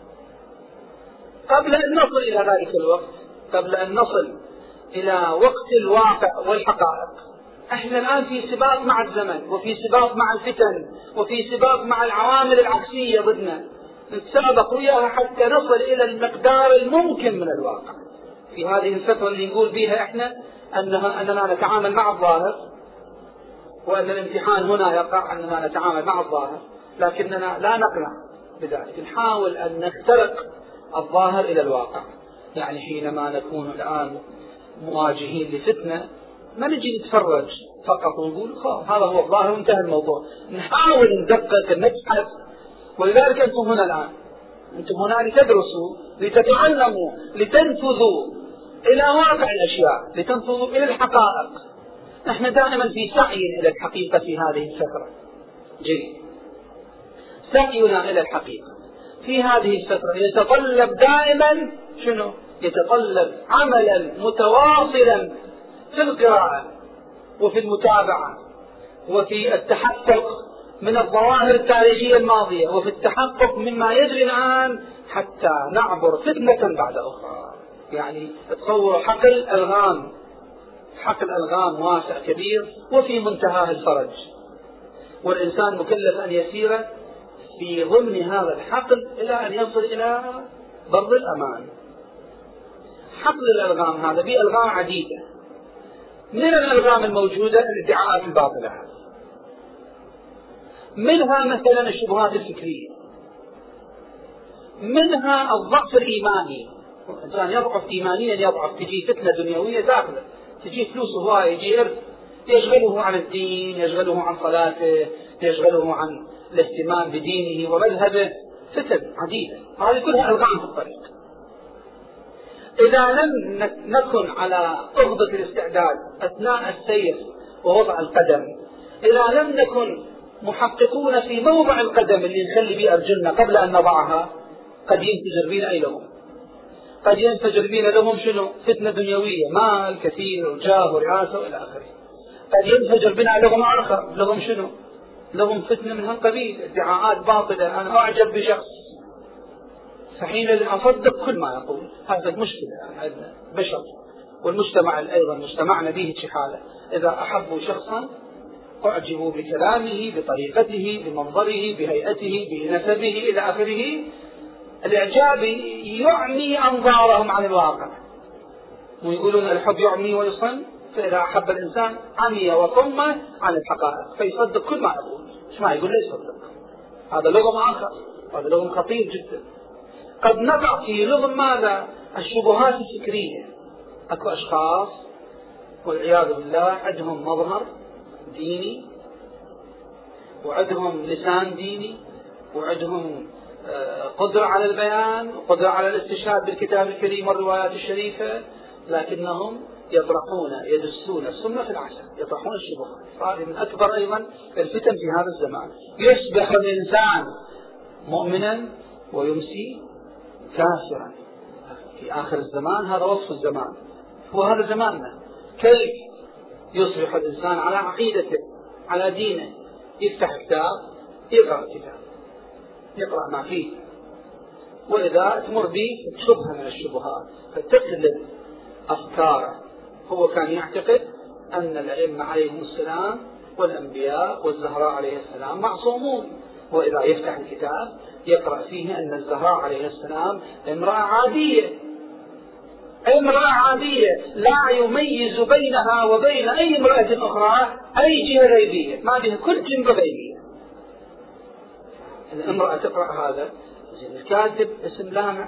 قبل أن نصل إلى ذلك الوقت، قبل أن نصل إلى وقت الواقع والحقائق، احنا الآن في سباق مع الزمن، وفي سباق مع الفتن، وفي سباق مع العوامل العكسية ضدنا، نتسابق وياها حتى نصل إلى المقدار الممكن من الواقع. في هذه الفترة اللي نقول بها احنا أننا نتعامل مع الظاهر، وأن الامتحان هنا يقع أننا نتعامل مع الظاهر، لكننا لا نقنع بذلك، نحاول أن نخترق الظاهر إلى الواقع. يعني حينما نكون الآن مواجهين لفتنة، ما نجي نتفرج فقط ونقول هذا هو الظاهر وانتهى الموضوع، نحاول ندقق نبحث. ولذلك أنتم هنا الآن، أنتم هنا لتدرسوا، لتتعلموا، لتنفذوا إلى واقع الأشياء، لتنفذوا إلى الحقائق. نحن دائما في سعي إلى الحقيقة في هذه الفترة. جيد، سعينا إلى الحقيقة في هذه الفترة يتطلب دائما شنو؟ يتطلب عملا متواصلا في القراءة وفي المتابعة وفي التحقق من الظواهر التاريخية الماضية وفي التحقق مما يجري الآن، حتى نعبر فتنة بعد أخرى. يعني تصور حقل ألغام، حقل ألغام واسع كبير وفي منتهاه الفرج، والإنسان مكلف أن يسير في ضمن هذا الحقل إلى أن يصل إلى بر الأمان. حقل الألغام هذا به ألغام عديدة. من الألغام الموجودة الادعاءات الباطلة، منها مثلا الشبهات الفكرية، منها الضعف الإيماني. الإنسان يضعف إيمانيا، يضعف، تجي فتنة دنيوية داخله، تجي فلوس هواية، يجي إرث يشغله عن الدين، يشغله عن صلاته، يشغله عن الاهتمام بدينه ومذهبه. فتن عديدة، هذه كلها ألغام في الطريق. إذا لم نكن على أغضة الاستعداد أثناء السير ووضع القدم، إذا لم نكن محققون في موضع القدم اللي نخلي به أرجلنا قبل أن نضعها، قد ينفجر بنا أي لهم، قد ينفجر بنا لهم شنو؟ فتنة دنيوية، مال كثير وجاه ورئاسة وإلى آخره. قد ينفجر بنا لهم آخر، لهم شنو؟ لهم فتنة من هالقبيل، ادعاءات باطلة، أنا أعجب بشخص، فحين أصدق كل ما يقول. هذا المشكلة عندنا بشر، والمجتمع أيضا مجتمعنا به حالة، إذا أحبوا شخصا أعجبوا بكلامه، بطريقته، بمنظره، بهيئته، بنسبه إلى آخره. الإعجاب يعمي أنظارهم عن الواقع، ويقولون الحب يعمي ويصم. فإذا أحب الإنسان عمي وصم عن الحقائق، فيصدق كل ما يقول. إيش ما يقول لا يصدق. هذا لغم آخر، هذا لغم خطير جدا. قد نقع في لغم ماذا؟ الشبهات الفكرية. أكو أشخاص والعياذ بالله عندهم مظهر ديني، وعندهم لسان ديني، وعندهم قدرة على البيان وقدرة على الاستشهاد بالكتاب الكريم والروايات الشريفة، لكنهم يطرحون، يدسون السم في العسل، يطرحون الشبهات. هذه من أكبر أيضا الفتن في هذا الزمان. يصبح الإنسان مؤمنا ويمسي كافرا في آخر الزمان. هذا وصف الزمان، وهذا زماننا. كيف يصبح الإنسان على عقيدته، على دينه، يفتح كتاب، يقرأ كتاب، يقرأ ما فيه، وإذا تمر به شبهة من الشبهات فتقلب أفكاره. هو كان يعتقد أن الأئمة عليهم السلام والأنبياء والزهراء عليه السلام معصومون، وإذا يفتح الكتاب يقرأ فيه أن الزهراء عليه السلام امرأة عادية، امرأة عادية لا يميز بينها وبين أي امرأة أخرى أي جهة غيبية، ما بها كل جنبة غيبية. الامرأة تقرأ هذا، الكاتب اسم لامع،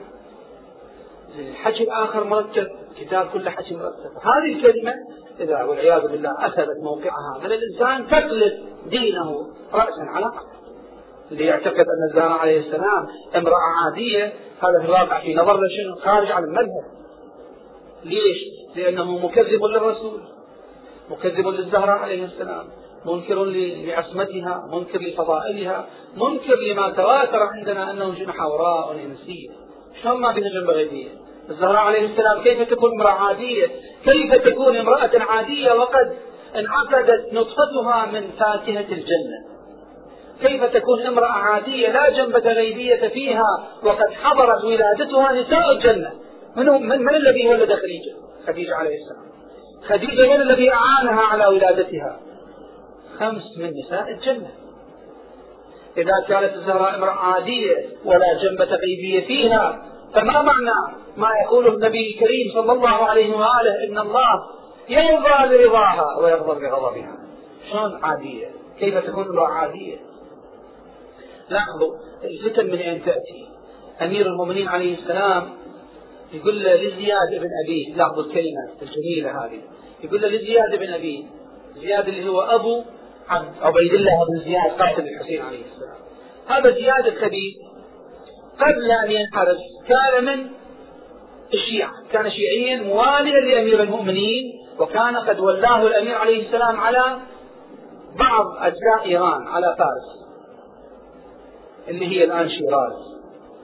الحكي الآخر مرتب، كتاب كله حكي مرتب. هذه الكلمة إذا والعياذ بالله أثبت موقعها من الإنسان تقلب دينه رأسا على عقب. اللي يعتقد أن الزهراء عليه السلام امرأة عادية، هذا في الواقع في نظر شنو؟ خارج عن المذهب. ليش؟ لأنه مكذب للرسول، مكذب للزهراء عليه السلام، منكر لعصمتها، منكر لفضائلها، منكر لما تواتر عندنا أنه جنة حوراء إنسية. شلون ما بها جنب غيبية؟ الزهراء عليه السلام كيف تكون امرأة عادية؟ كيف تكون امرأة عادية وقد انعقدت نطفتها من فاكهة الجنة؟ كيف تكون امرأة عادية لا جنبة غيبية فيها وقد حضرت ولادتها نساء الجنة؟ من الذي ولد خديجة؟ خديجة عليه السلام. خديجة من الذي أعانها على ولادتها؟ 5 من نساء الجنة. إذا كانت الزهراء امرأة عادية ولا جنبة غيبية فيها، فما معنى ما يقوله النبي الكريم صلى الله عليه وآله إن الله يرضى لرضاها ويغضب لغضبها؟ شلون عادية؟ كيف تكون امرأة عادية؟ لاحظوا الفتن من أين تأتي. أمير المؤمنين عليه السلام يقول لزياد بن أبيه، لاحظوا الكلمة الجميلة هذه، يقول لزياد بن أبيه، زياد اللي هو أبو عبيد الله بن زياد قاتل الحسين عليه السلام. هذا زياد الكبير قبل أن ينحرف كان من الشيعة، كان شيعيا مواليا لأمير المؤمنين، وكان قد ولاه الأمير عليه السلام على بعض أجزاء إيران، على فارس اللي هي الآن شيراز.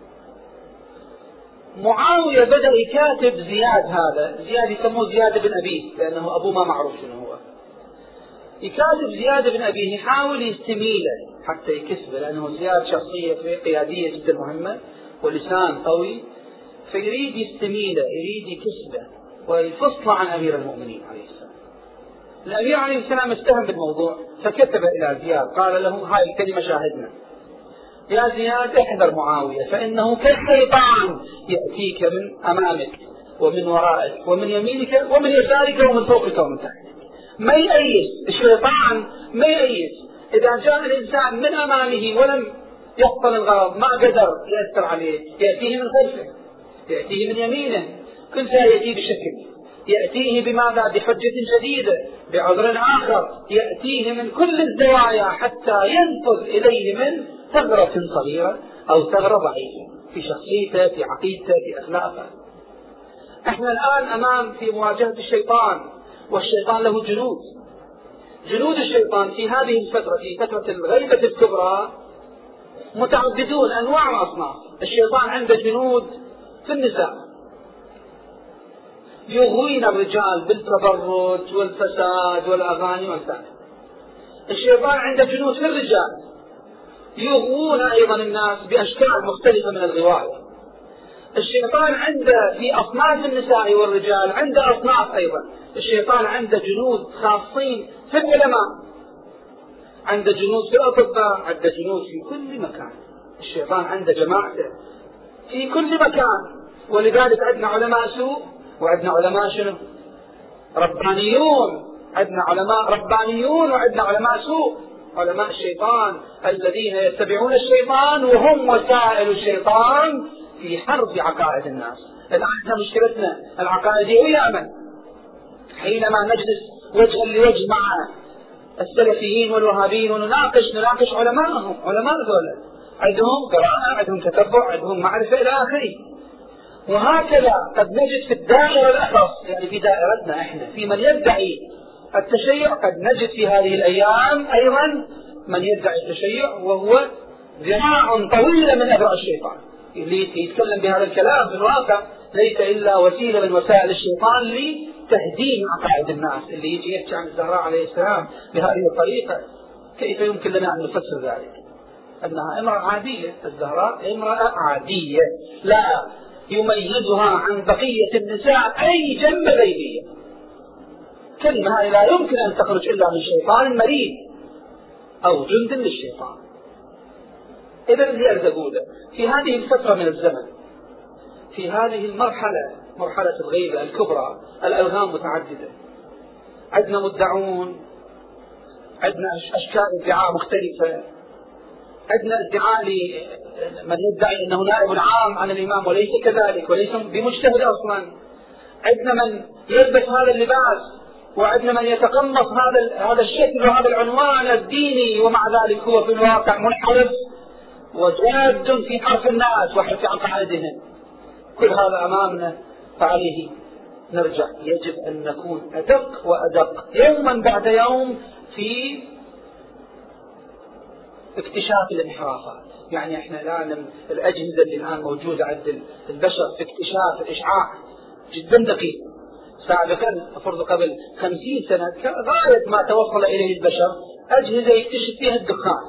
معاوية بدأ يكاتب زياد، هذا زياد يسموه زياد بن أبيه لأنه أبوه ما معروف شنو هو، يكاتب زياد بن أبيه، يحاول يستميله حتى يكسبه، لأنه زياد شخصية قيادية جدا مهمة ولسان قوي، فيريد يستميله، يريد يكسبه ويفصله عن أمير المؤمنين عليه السلام. الأمير عليه السلام استهم بالموضوع فكتب إلى زياد قال له هاي الكلمة شاهدنا: يا زياد احذر معاوية فإنه كالشيطان يأتيك من أمامك ومن ورائك ومن يمينك ومن يسارك ومن فوقك ومن تحتك. ما يأيس الشيطان، ما يأيس. إذا جاء الإنسان من أمامه ولم يحصل الغرض، ما قدر يأثر عليه، يأتيه من خلفه، يأتيه من يمينه، كل شيء يأتيه بشكل، يأتيه بماذا؟ بحجة شديدة، بعذر آخر، يأتيه من كل الزوايا حتى ينفذ إليه من ثغرة صغيرة أو ثغرة ضعيفة في شخصيته، في عقيدته، في أخلاقه. احنا الآن أمام في مواجهة الشيطان، والشيطان له جنود. جنود الشيطان في هذه الفترة، في فترة الغيبة الكبرى، متعددون أنواع وأصناف. الشيطان عنده جنود في النساء يغوين الرجال بالتبرج والفساد والأغاني والفساد. الشيطان عنده جنود في الرجال يغوون أيضا الناس بأشكال مختلفة من الغواية. الشيطان عنده في أصناف النساء والرجال عنده أصناف أيضا. الشيطان عنده جنود خاصين في العلماء، عنده جنود في الأطباء، عنده جنود في كل مكان. الشيطان عنده جماعته في كل مكان، ولذلك عندنا علماء سوء وعندنا علماء شنو؟ ربانيون. عندنا علماء ربانيون وعندنا علماء سوء. علماء الشيطان الذين يتبعون الشيطان وهم وسائل الشيطان في حرب عقائد الناس. الآن مشكلتنا العقائدية ويا من؟ حينما نجلس وجها لوجه مع السلفيين والوهابيين ونناقش علماءهم، علماء ذولا عندهم قراءة، عندهم تتبع، عندهم معرفة إلى آخره. وهكذا قد نجد في الدائرة الأخص، يعني في دائرتنا احنا، في من يدعي التشيع، قد نجد في هذه الأيام أيضا من يدعي التشيع وهو ذراع طويلة من أذرع الشيطان. اللي يتكلم بهذا الكلام في الواقع ليس إلا وسيلة من وسائل الشيطان لتهديم عقائد الناس. اللي يجي يحكي عن الزهراء عليه السلام بهذه الطريقة، كيف يمكن لنا أن نفسر ذلك؟ أنها امرأة عادية. الزهراء امرأة عادية لا يميزها عن بقية النساء أي جنبة غيبية. كلمة لا يمكن أن تخرج إلا من شيطان مريض أو جند للشيطان. إذا اللي أرزقوده في هذه الفترة من الزمن، في هذه المرحلة، مرحلة الغيبة الكبرى، الألغام متعددة. عندنا مدعون، عندنا أشكال ادعاء مختلفة. عندنا ادعاء لمن يدعي أنه نائب عام عن الإمام وليس كذلك وليس بمجتهد أصلا. عندنا من يلبس هذا اللباس، وعندنا من يتقمص هذا الشكل وهذا العنوان الديني، ومع ذلك هو في الواقع منحرف وجاد في حرف الناس وحرف عقائدهم، كل هذا أمامنا. فعليه نرجع، يجب أن نكون أدق وأدق يوما بعد يوم في اكتشاف الانحرافات. يعني احنا الآن الأجهزة اللي الآن موجودة عند البشر في اكتشاف الإشعاع جدا دقيق. سابقا أفرض قبل 50 سنة غاية ما توصل إليه البشر أجهزة يكتشف فيها الدخان،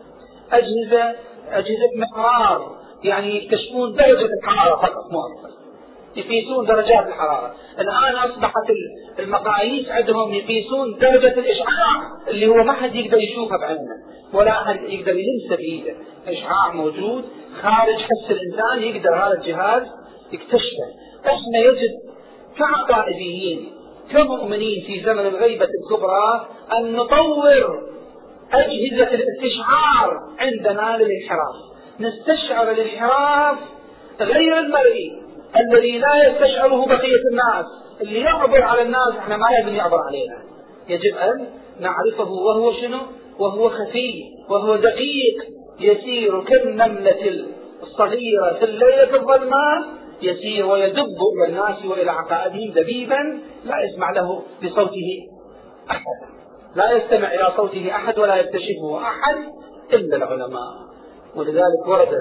أجهزة محرار، يعني يكتشفون درجة الحرارة فقط مو أكثر، يقيسون درجات الحرارة. الآن أصبحت المقاييس عندهم يقيسون درجة الإشعاع اللي هو ما حد يقدر يشوفها بعينه ولا أحد يقدر يلمسه بإيده. إشعاع موجود خارج حس الإنسان، يقدر هذا الجهاز يكتشفه. إحنا يجب كعقائديين كمؤمنين في زمن الغيبة الكبرى أن نطور أجهزة الاستشعار عندنا للانحراف، نستشعر الانحراف غير المرئي الذي لا يستشعره بقية الناس. اللي يعبر على الناس احنا ما لازم يعبر علينا، يجب أن نعرفه وهو شنو؟ وهو خفي وهو دقيق، يسير كالنملة الصغيرة في الليلة الظلماء، يسير ويدب إلى الناس وإلى عقائدهم دبيبا، لا يسمع له لصوته أحد، لا يستمع إلى صوته أحد ولا يكتشفه أحد إلا العلماء. ولذلك ورد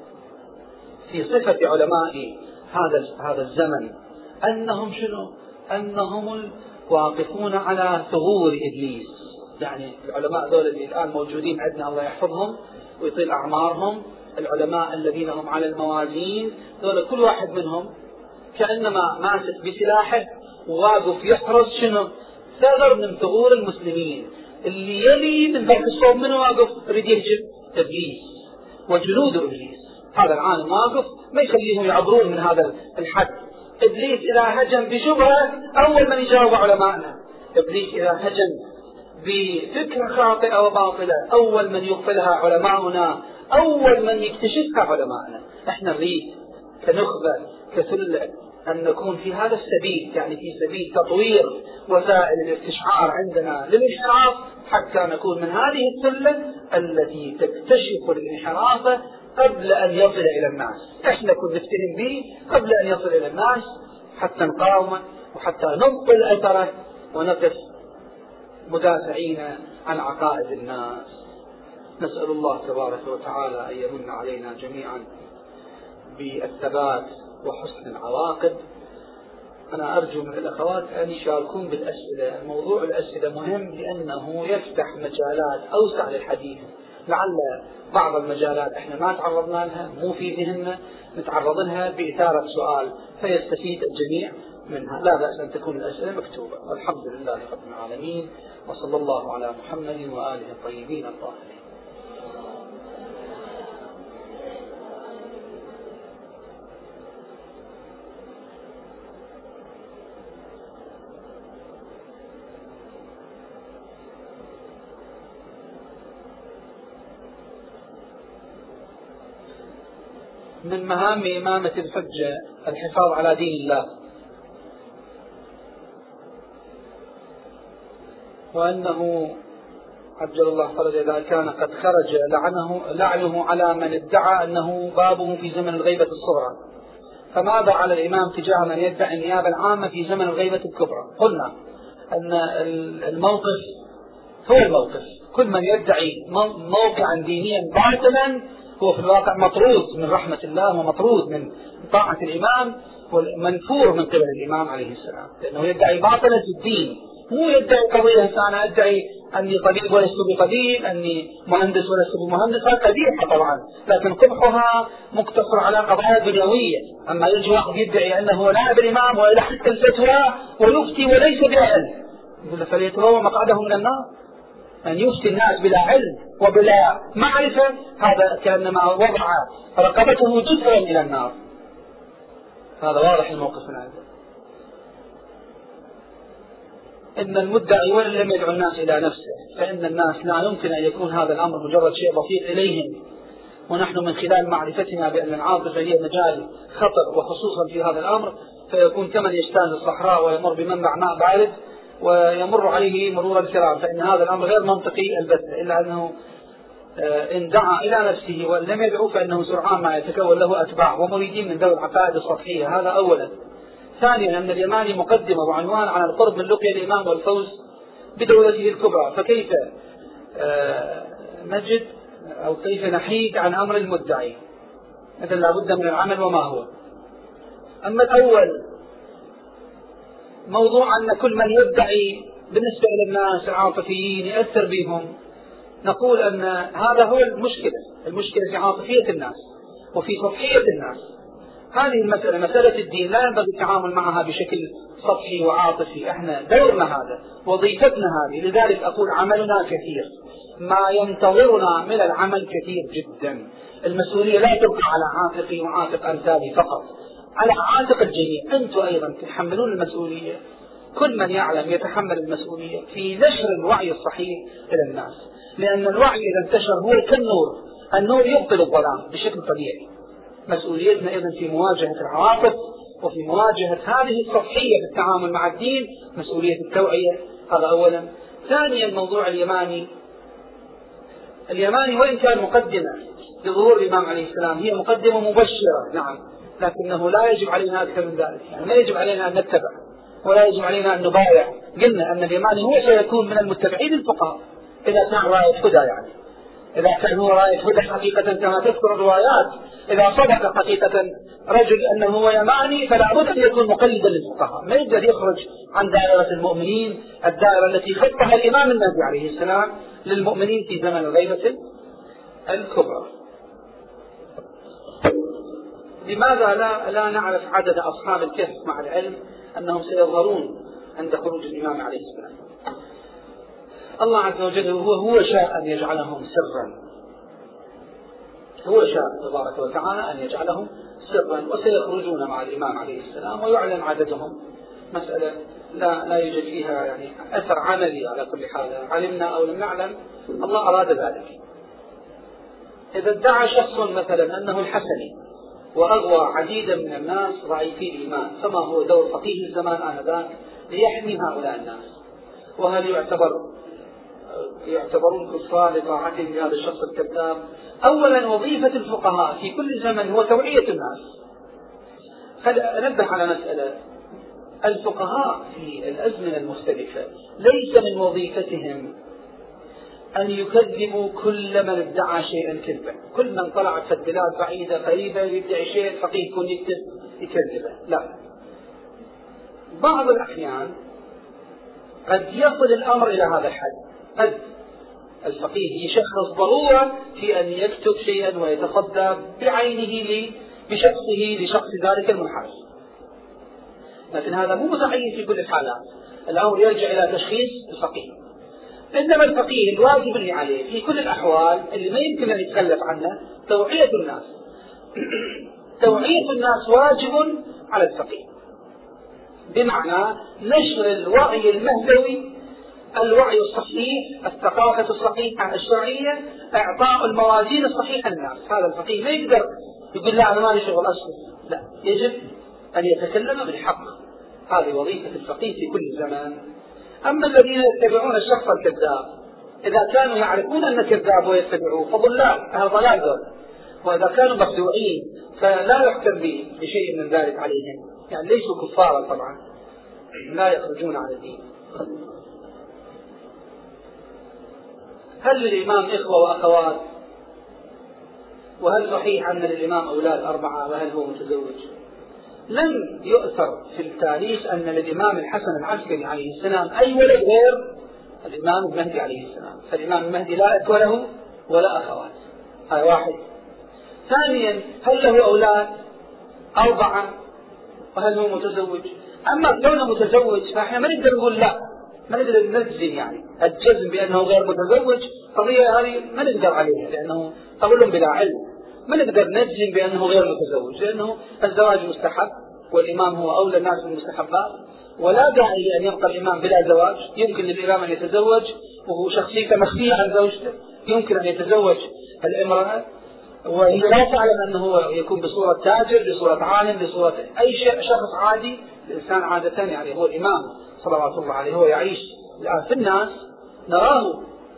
في صفة علماء هذا الزمن أنهم شنو؟ أنهم واقفون على ثغور إبليس. يعني العلماء ذول اللي الآن موجودين عندنا الله يحفظهم ويطيل أعمارهم، العلماء الذين هم على الموازين ذول كل واحد منهم كأنما ماسك بسلاحه وواقف يحرس شنو؟ ثغر من ثغور المسلمين. اللي يلي من ذاك الصوب منه واقف يريد يهجم إبليس وجنود إبليس. هذا العالم واقف ما يخليهم يعبرون من هذا الحد. إبليس إذا هجم بشبهة أول من يجاوب علماءنا. إبليس إذا هجم بفكرة خاطئة وباطلة أول من يقبلها علماؤنا، أول من يكتشفها علماءنا. احنا نريد كنخبة كثلة أن نكون في هذا السبيل، يعني في سبيل تطوير وسائل الاستشعار عندنا للانحراف، حتى نكون من هذه السلة التي تكتشف الانحراف قبل أن يصل إلى الناس. احنا كنا نفتهم به قبل أن يصل إلى الناس حتى نقاومه وحتى نبطل أثره ونقف مدافعين عن عقائد الناس. نسأل الله تبارك وتعالى أن يمن علينا جميعا بالثبات وحسن العواقب. أنا أرجو من الأخوات أن يشاركون بالأسئلة. موضوع الأسئلة مهم لأنه يفتح مجالات أوسع للحديث. لعل بعض المجالات احنا ما تعرضنا لها، مو في ذهننا، نتعرض لها بإثارة سؤال فيستفيد الجميع منها. لا بأس أن تكون الأسئلة مكتوبة. والحمد لله رب العالمين، وصلى الله على محمد وآله الطيبين الطاهرين. من مهام إمامة الحجة الحفاظ على دين الله، وأنه عجل الله فرجه إذا كان قد خرج لعنه على من ادعى أنه بابه في زمن الغيبة الصغرى. فماذا على الإمام تجاه من يدعي النيابة العامة في زمن الغيبة الكبرى؟ قلنا أن الموقف هو الموقف. كل من يدعي موقعا دينيا باطلا هو في الواقع مطرود من رحمة الله ومطرود من طاعة الإمام ومنفور من قبل الإمام عليه السلام، لأنه يدعي باطلا في الدين. مو يدعي قضية أنا أدعي أني طبيب ولست بطبيب، أني مهندس ولست بمهندس، هذا قبيحة طبعا، لكن قبحها مقتصر على قضايا دنيوية. أما يجي واحد يدعي أنه نائب الإمام وإلى حتى الفتوى ويفتي وليس بعلم، يقول فليتبوأ مقعده من النار. أن يفتي الناس بلا علم وبلا معرفة هذا كأنما وضع رقبته جزءا إلى النار. هذا واضح الموقف من عنده. إن المدعي وإن لم يدعو الناس إلى نفسه، فإن الناس لا يمكن أن يكون هذا الأمر مجرد شيء بسيط إليهم، ونحن من خلال معرفتنا بأن العاطفة هي مجال خطر وخصوصا في هذا الأمر، فيكون كمن يجتاز الصحراء ويمر بمنبع ماء بارد ويمر عليه مرور الكرام، فإن هذا الأمر غير منطقي البتة، إلا أنه إن دعا إلى نفسه ولم يدعو فإنه سرعان ما يتكون له أتباع ومريدين من ذوي العقائد السطحية. هذا أولا. ثانيا أن اليماني مقدمة وعنوان على القرب من لقيا الإمام والفوز بدولته الكبرى، فكيف نجد أو كيف نحيد عن أمر المدعي؟ إذن لابد من العمل وما هو. أما الأول موضوع أن كل من يدعي بالنسبة إلى الناس العاطفيين يأثر بهم، نقول أن هذا هو المشكلة في عاطفية الناس وفي سطحية الناس. هذه المسألة مسألة الدين لا ينبغي التعامل معها بشكل سطحي وعاطفي. احنا دورنا هذا، وظيفتنا هذه، لذلك أقول عملنا كثير، ما ينتظرنا من العمل كثير جدا. المسؤولية لا تبقى على عاتقي وعاتق أمثالي فقط، على عاتق الجميع. أنتم أيضا تتحملون المسؤولية، كل من يعلم يتحمل المسؤولية في نشر الوعي الصحيح إلى الناس، لأن الوعي إذا انتشر هو كالنور، النور يبطل الظلام بشكل طبيعي. مسؤوليتنا إذن في مواجهة العواطف وفي مواجهة هذه السطحية في التعامل مع الدين، مسؤولية التوعية. هذا أولا. ثانيا موضوع اليماني وإن كان مقدمة لظهور الإمام عليه السلام، هي مقدمة مبشرة نعم، لكنه لا يجب علينا أكثر من ذلك. يعني لا يجب علينا أن نتبع ولا يجب علينا أن نبايع. قلنا أن اليماني هو سيكون من المتبعين الفقهاء إذا كان راية هدى، يعني إذا كان هو راية هدى حقيقة كما تذكر الروايات، إذا صدق حقيقة رجل أنه هو يماني فلا بد أن يكون مقلدا للفقهاء، ما يقدر يخرج عن دائرة المؤمنين، الدائرة التي خطها الإمام المهدي عليه السلام للمؤمنين في زمن الغيبة الكبرى. لماذا لا نعرف عدد أصحاب الكهف مع العلم أنهم سيظهرون عند خروج الإمام عليه السلام؟ الله عز وجل هو شاء أن يجعلهم سرا، هو شاء تبارك وتعالى أن يجعلهم سرا، وسيخرجون مع الإمام عليه السلام ويعلن عددهم. مسألة لا يوجد فيها يعني أثر عملي على كل حال، علمنا أو لم نعلم الله أراد ذلك. إذا ادعى شخص مثلا أنه الحسني وأغوى عديدا من الناس ضعيفي الإيمان، فما هو دور فقيه الزمان آنذاك ليحمي هؤلاء الناس؟ وهل يعتبرون كفار لطاعتهم بهذا الشخص الكذاب؟ أولا وظيفة الفقهاء في كل زمن هو توعية الناس. أنبه على مسألة، الفقهاء في الأزمنة المختلفة ليس من وظيفتهم أن يكذبوا كل من ادعى شيئا كذبا. كل من طلعت في البلاد بعيدة قريبة يدعي شيء الفقيه يكون يكذبه، لا. بعض الأحيان قد يصل الأمر إلى هذا الحد، قد الفقيه يشخص ضرورة في أن يكتب شيئا ويتصدى بعينه لشخص ذلك المنحرف، لكن هذا مو متعين في كل الحالات. الأمر يرجع إلى تشخيص الفقيه. إنما الفقيه الواجب اللي عليه في كل الأحوال اللي ما يمكن أن يتخلف عنه توعية الناس. توعية الناس واجب على الفقيه، بمعنى نشر الوعي المهدوي، الوعي الصحيح، الثقافة الصحيحة الشرعية، إعطاء الموازين الصحيحة للناس. هذا الفقيه ما يقدر يقول لا أنا ما لي شغل أصلا، لا، يجب أن يتكلم بالحق. هذه وظيفة الفقيه في كل زمان. أما الذين يتبعون الشخص الكذاب، إذا كانوا يعرفون أن كذاب ويتبعوه فضلال، هذا ضلال ذول. وإذا كانوا مخدوعين فلا يحكم بشيء من ذلك عليهم، يعني ليسوا كفارا طبعا، لا يخرجون عن الدين. هل للإمام إخوة وأخوات؟ وهل صحيح أن للإمام أولاد 4؟ وهل هو متزوج؟ لم يؤثر في التاريخ أن للإمام الحسن العسكري عليه السلام أي ولد غير الإمام المهدي عليه السلام، فالإمام المهدي لا إخوة له ولا أخوات. هذا واحد. ثانيا، هل له أولاد 4؟ وهل هو متزوج؟ أما كونه متزوج فإحنا ما نقدر نقول لا، ما نقدر نجزم، يعني الجزم بأنه غير متزوج قضية هذه ما نقدر عليها، لأنه قول بلا علم. ما نقدر نجزم بأنه غير متزوج، لأنه الزواج مستحب والإمام هو أولى الناس بالمستحبات، ولا داعي لأن يبقى الإمام بلا زواج. يمكن للإمام أن يتزوج وهو شخصيته مخفية عن زوجته، يمكن أن يتزوج الامرأة وهي لا تعلم أنه يكون بصورة تاجر، بصورة عالم، بصورة أي شخص عادي. الإنسان عادة يعني هو الإمام صلوات الله عليه، هو يعيش الآن في الناس، نراه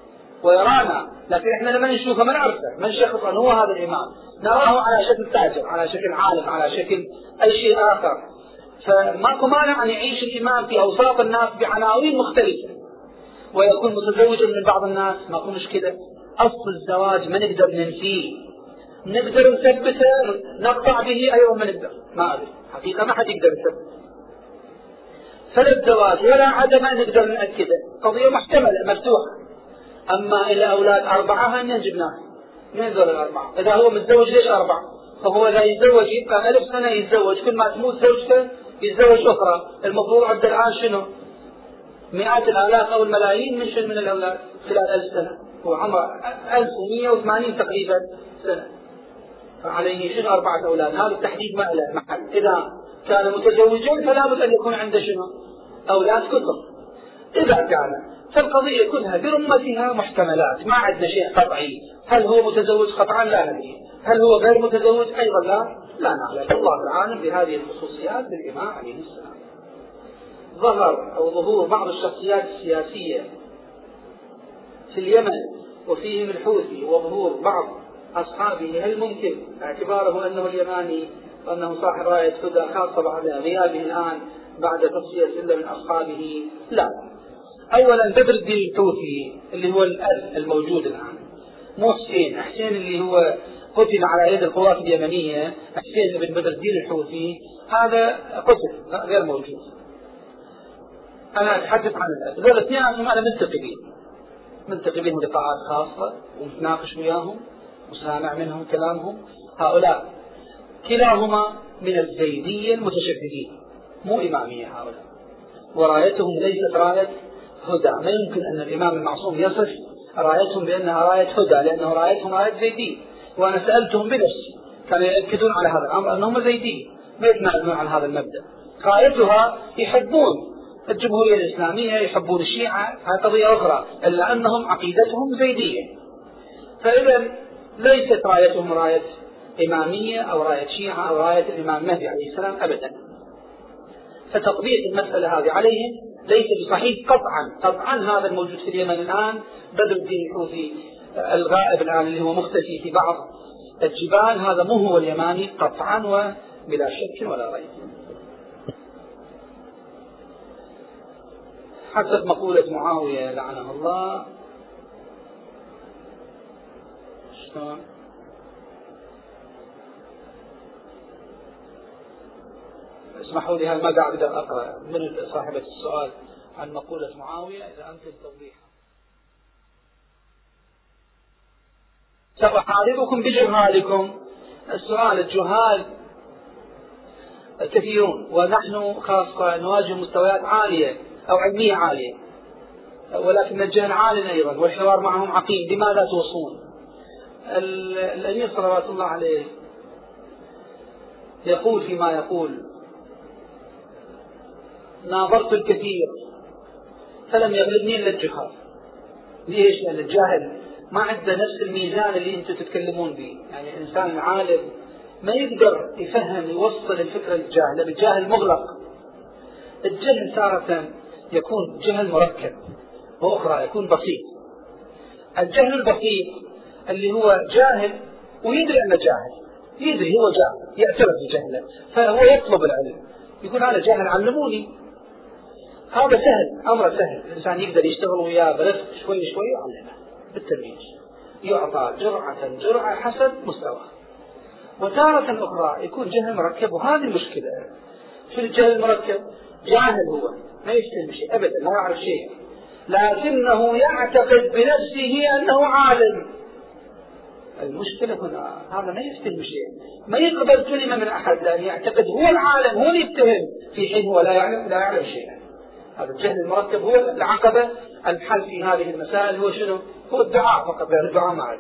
ويرانا، لكن احنا لما نشوفه ما نعرفه، ما نشخص أنه هو هذا الإمام، نراه على شكل تاجر، على شكل عالم، على شكل أي شيء آخر. فماكو مانع أن يعيش الإمام في أوساط الناس بعناوين مختلفة ويكون متزوجا من بعض الناس، ماكو مشكلة. أصل الزواج ما نقدر ننفيه، نقدر نثبته، نقطع به أيضا ما نقدر، ما أدري حقيقة ما حد يقدر يثبت. فلا الزواج ولا عدمه نقدر نأكده، قضية محتملة مفتوحة. أما إلى أولاد 4 هن جبناها من ذول ال4، إذا هو متزوج ليش 4؟ فهو إذا يتزوج يبقى 1000 سنة يتزوج، كل ما تموت زوجته يتزوج أخرى، المفروض عنده الآن شنو؟ مئات الآلاف أو الملايين من الأولاد خلال 1000 سنة، هو عمره 1180 تقريبا سنة، فعليه شنو 4 أولاد. هذا التحديد ما له محل. إذا كان متزوجا فلا بد أن يكون عنده شنو؟ أولاد كثر. إذا كان فالقضية كلها برمتها محتملات، ما عندنا شيء قطعي. هل هو متزوج قطعا؟ لا ندري. هل هو غير متزوج أيضا؟ لا نعلم. الله العالم بهذه الخصوصيات للإمام عليه السلام. ظهور بعض الشخصيات السياسية في اليمن وفيهم الحوثي وظهور بعض أصحابه، هل ممكن اعتباره أنه اليماني وأنه صاحب راية هدى خاصة بعد غيابه الآن بعد تصفية سلة من أصحابه؟ لا. أولا بدر الدين الحوثي اللي هو الأب الموجود الآن، مو حسين اللي هو قتل على يد القوات اليمنية، حسين بن بدر الدين الحوثي هذا قتل غير موجود. أنا أتحدث عن الأب. هذول الاثنين أنا منتقبين لقاءات خاصة ونتناقش وياهم وسامع منهم كلامهم. هؤلاء كلاهما من الزيدية المتشددين، مو إمامية هؤلاء، ورايتهم ليست راية هدى. ما يمكن أن الإمام المعصوم يصف رايتهم بأنها راية هدى، لأنه رايتهم راية زيدية. وأنا سألتهم بنفسي كانوا يأكدون على هذا الأمر أنهم زيدية، ما يتنازلون عن هذا المبدأ. رايتها يحبون الجمهورية الإسلامية، يحبون الشيعة، هذه قضية أخرى، إلا أنهم عقيدتهم زيدية. فإذا ليست رايتهم راية إمامية أو راية شيعة أو راية الإمام المهدي عليه السلام أبدا. فتطبيق المسألة هذه عليهم ليس بصحيح قطعا. هذا الموجود في اليمن الآن بدر الدين الحوثي الغائب الآن اللي هو مختفي في بعض الجبال، هذا مو هو اليماني قطعا وبلا شك ولا ريب. حسب مقولة معاوية لعنه الله، شلون؟ اسمحوا لي، هل ما قاعد أقدر أقرأ من صاحبة السؤال عن مقولة معاوية؟ إذا أمكن توضيحها. سأحاربكم بجهالكم. السؤال الجهال كثيرون، ونحن خاصة نواجه مستويات عالية أو علمية عالية، ولكن الجهل عال أيضا والحوار معهم عقيم. لماذا توصون؟ الأمير صلوات الله عليه يقول فيما يقول: ناظرت الكثير فلم يغلبني إلا الجهال. ليش؟ لأن الجاهل ما عنده نفس الميزان اللي أنتم تتكلمون به. يعني الإنسان العالم ما يقدر يفهم يوصل الفكرة للجاهل، الجاهل مغلق. الجهل تارة يكون جهل مركب، وأخرى يكون بسيط. الجهل البسيط اللي هو جاهل ويدري أنه جاهل، يدري هو جاهل، يعترف بجهله، فهو يطلب العلم، يقول أنا جاهل علموني. هذا سهل، أمر سهل، الإنسان يقدر يشتغل وياه برفق شوي شوي يعلمه بالتدريج، يعطى جرعة حسب مستواه. وتارة أخرى يكون جهل مركب، وهذه المشكلة. شو الجهل المركب؟ جاهل هو ما يستلم شيء أبدا، لا يعرف شيء، لكنه يعتقد بنفسه أنه عالم. المشكلة هنا هذا ما يستلم شيء، ما يقبل كلمة من أحد، لأن يعتقد هو العالم، هو اللي يتهم، في حين هو لا يعلم شيئا. هذا الجهل المركب هو العقبة. الحل في هذه المسائل هو شنو؟ هو الدعاء فقط، لأن الدعاء معه.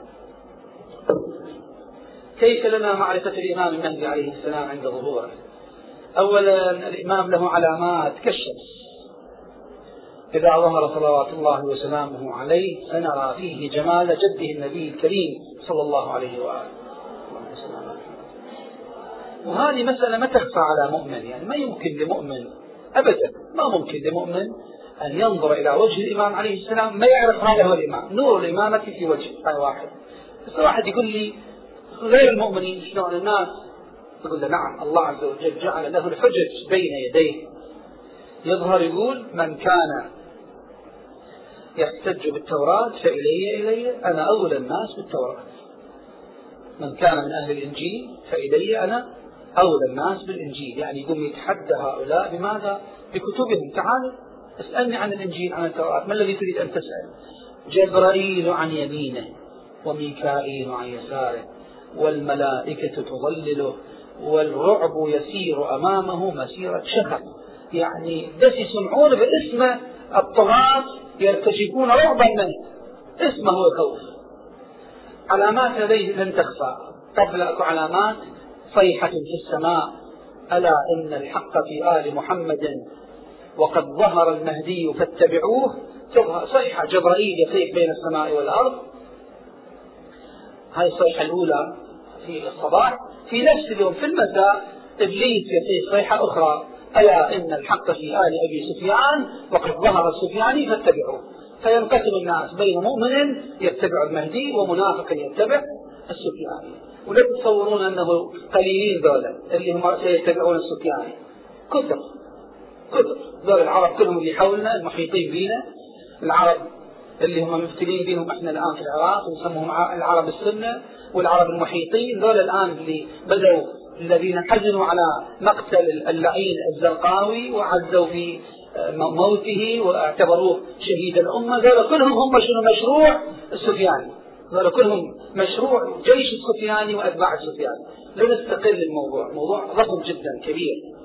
كيف لنا معرفة الإمام المهدي عليه السلام عند ظهوره؟ أولا الإمام له علامات كالشمس، إذا ظهر صلوات الله وسلامه عليه سنرى فيه جمال جده النبي الكريم صلى الله عليه وآله. وهذه مسألة ما تخفى على مؤمن، يعني ما يمكن لمؤمن أبدا، ما ممكن لمؤمن أن ينظر إلى وجه الإمام عليه السلام ما يعرف هذا هو الإمام، نور الإمامة في وجهه. هذا واحد. بس واحد يقول لي غير المؤمنين شلون الناس؟ يقول له نعم، الله عز وجل جعل له الحجج بين يديه. يظهر يقول من كان يحتج بالتوراة فإلي أنا أولى الناس بالتوراة، من كان من أهل الإنجيل فإلي أنا أولى الناس بالإنجيل. يعني يقوم يتحدى هؤلاء بماذا؟ بكتبهم. تعال اسألني عن الإنجيل عن التوراة، ما الذي تريد أن تسأل؟ جبرائيل عن يمينه وميكائيل عن يساره والملائكة تظلله والرعب يسير أمامه مسيرة شهر. يعني بس يسمعون باسمه الطغاة يرتجفون رعبا منه، اسمه هو الخوف. علامات لديه لن تخفى. تبلغ علامات صيحة في السماء ألا إن الحق في آل محمد وقد ظهر المهدي فاتبعوه. تظهر صيحة جبرائيل يصيح بين السماء والأرض. هذه الصيحة الأولى في الصباح. في نفس اليوم في المساء إبليس يصيح صيحة أخرى ألا إن الحق في آل أبي سفيان وقد ظهر السفياني فاتبعوه. فينقسم الناس بين مؤمن يتبع المهدي ومنافق يتبع السفياني. ولا تتصورون أنه قليلين ذولا اللي هم سيتبعون السفياني، كثر ذول العرب كلهم اللي حولنا المحيطين بنا، العرب اللي هم مفتلين بهم احنا الآن في العراق ونسموهم العرب السنة، والعرب المحيطين ذول الآن اللي بدأوا الذين حزنوا على مقتل اللعين الزرقاوي وعزوا في موته واعتبروه شهيد الأمة. ذول كلهم هم شنو؟ مشروع السفياني. ذول كلهم مشروع جيش السفياني وأتباع السفياني. لنستقل الموضوع، موضوع ضخم جدا كبير.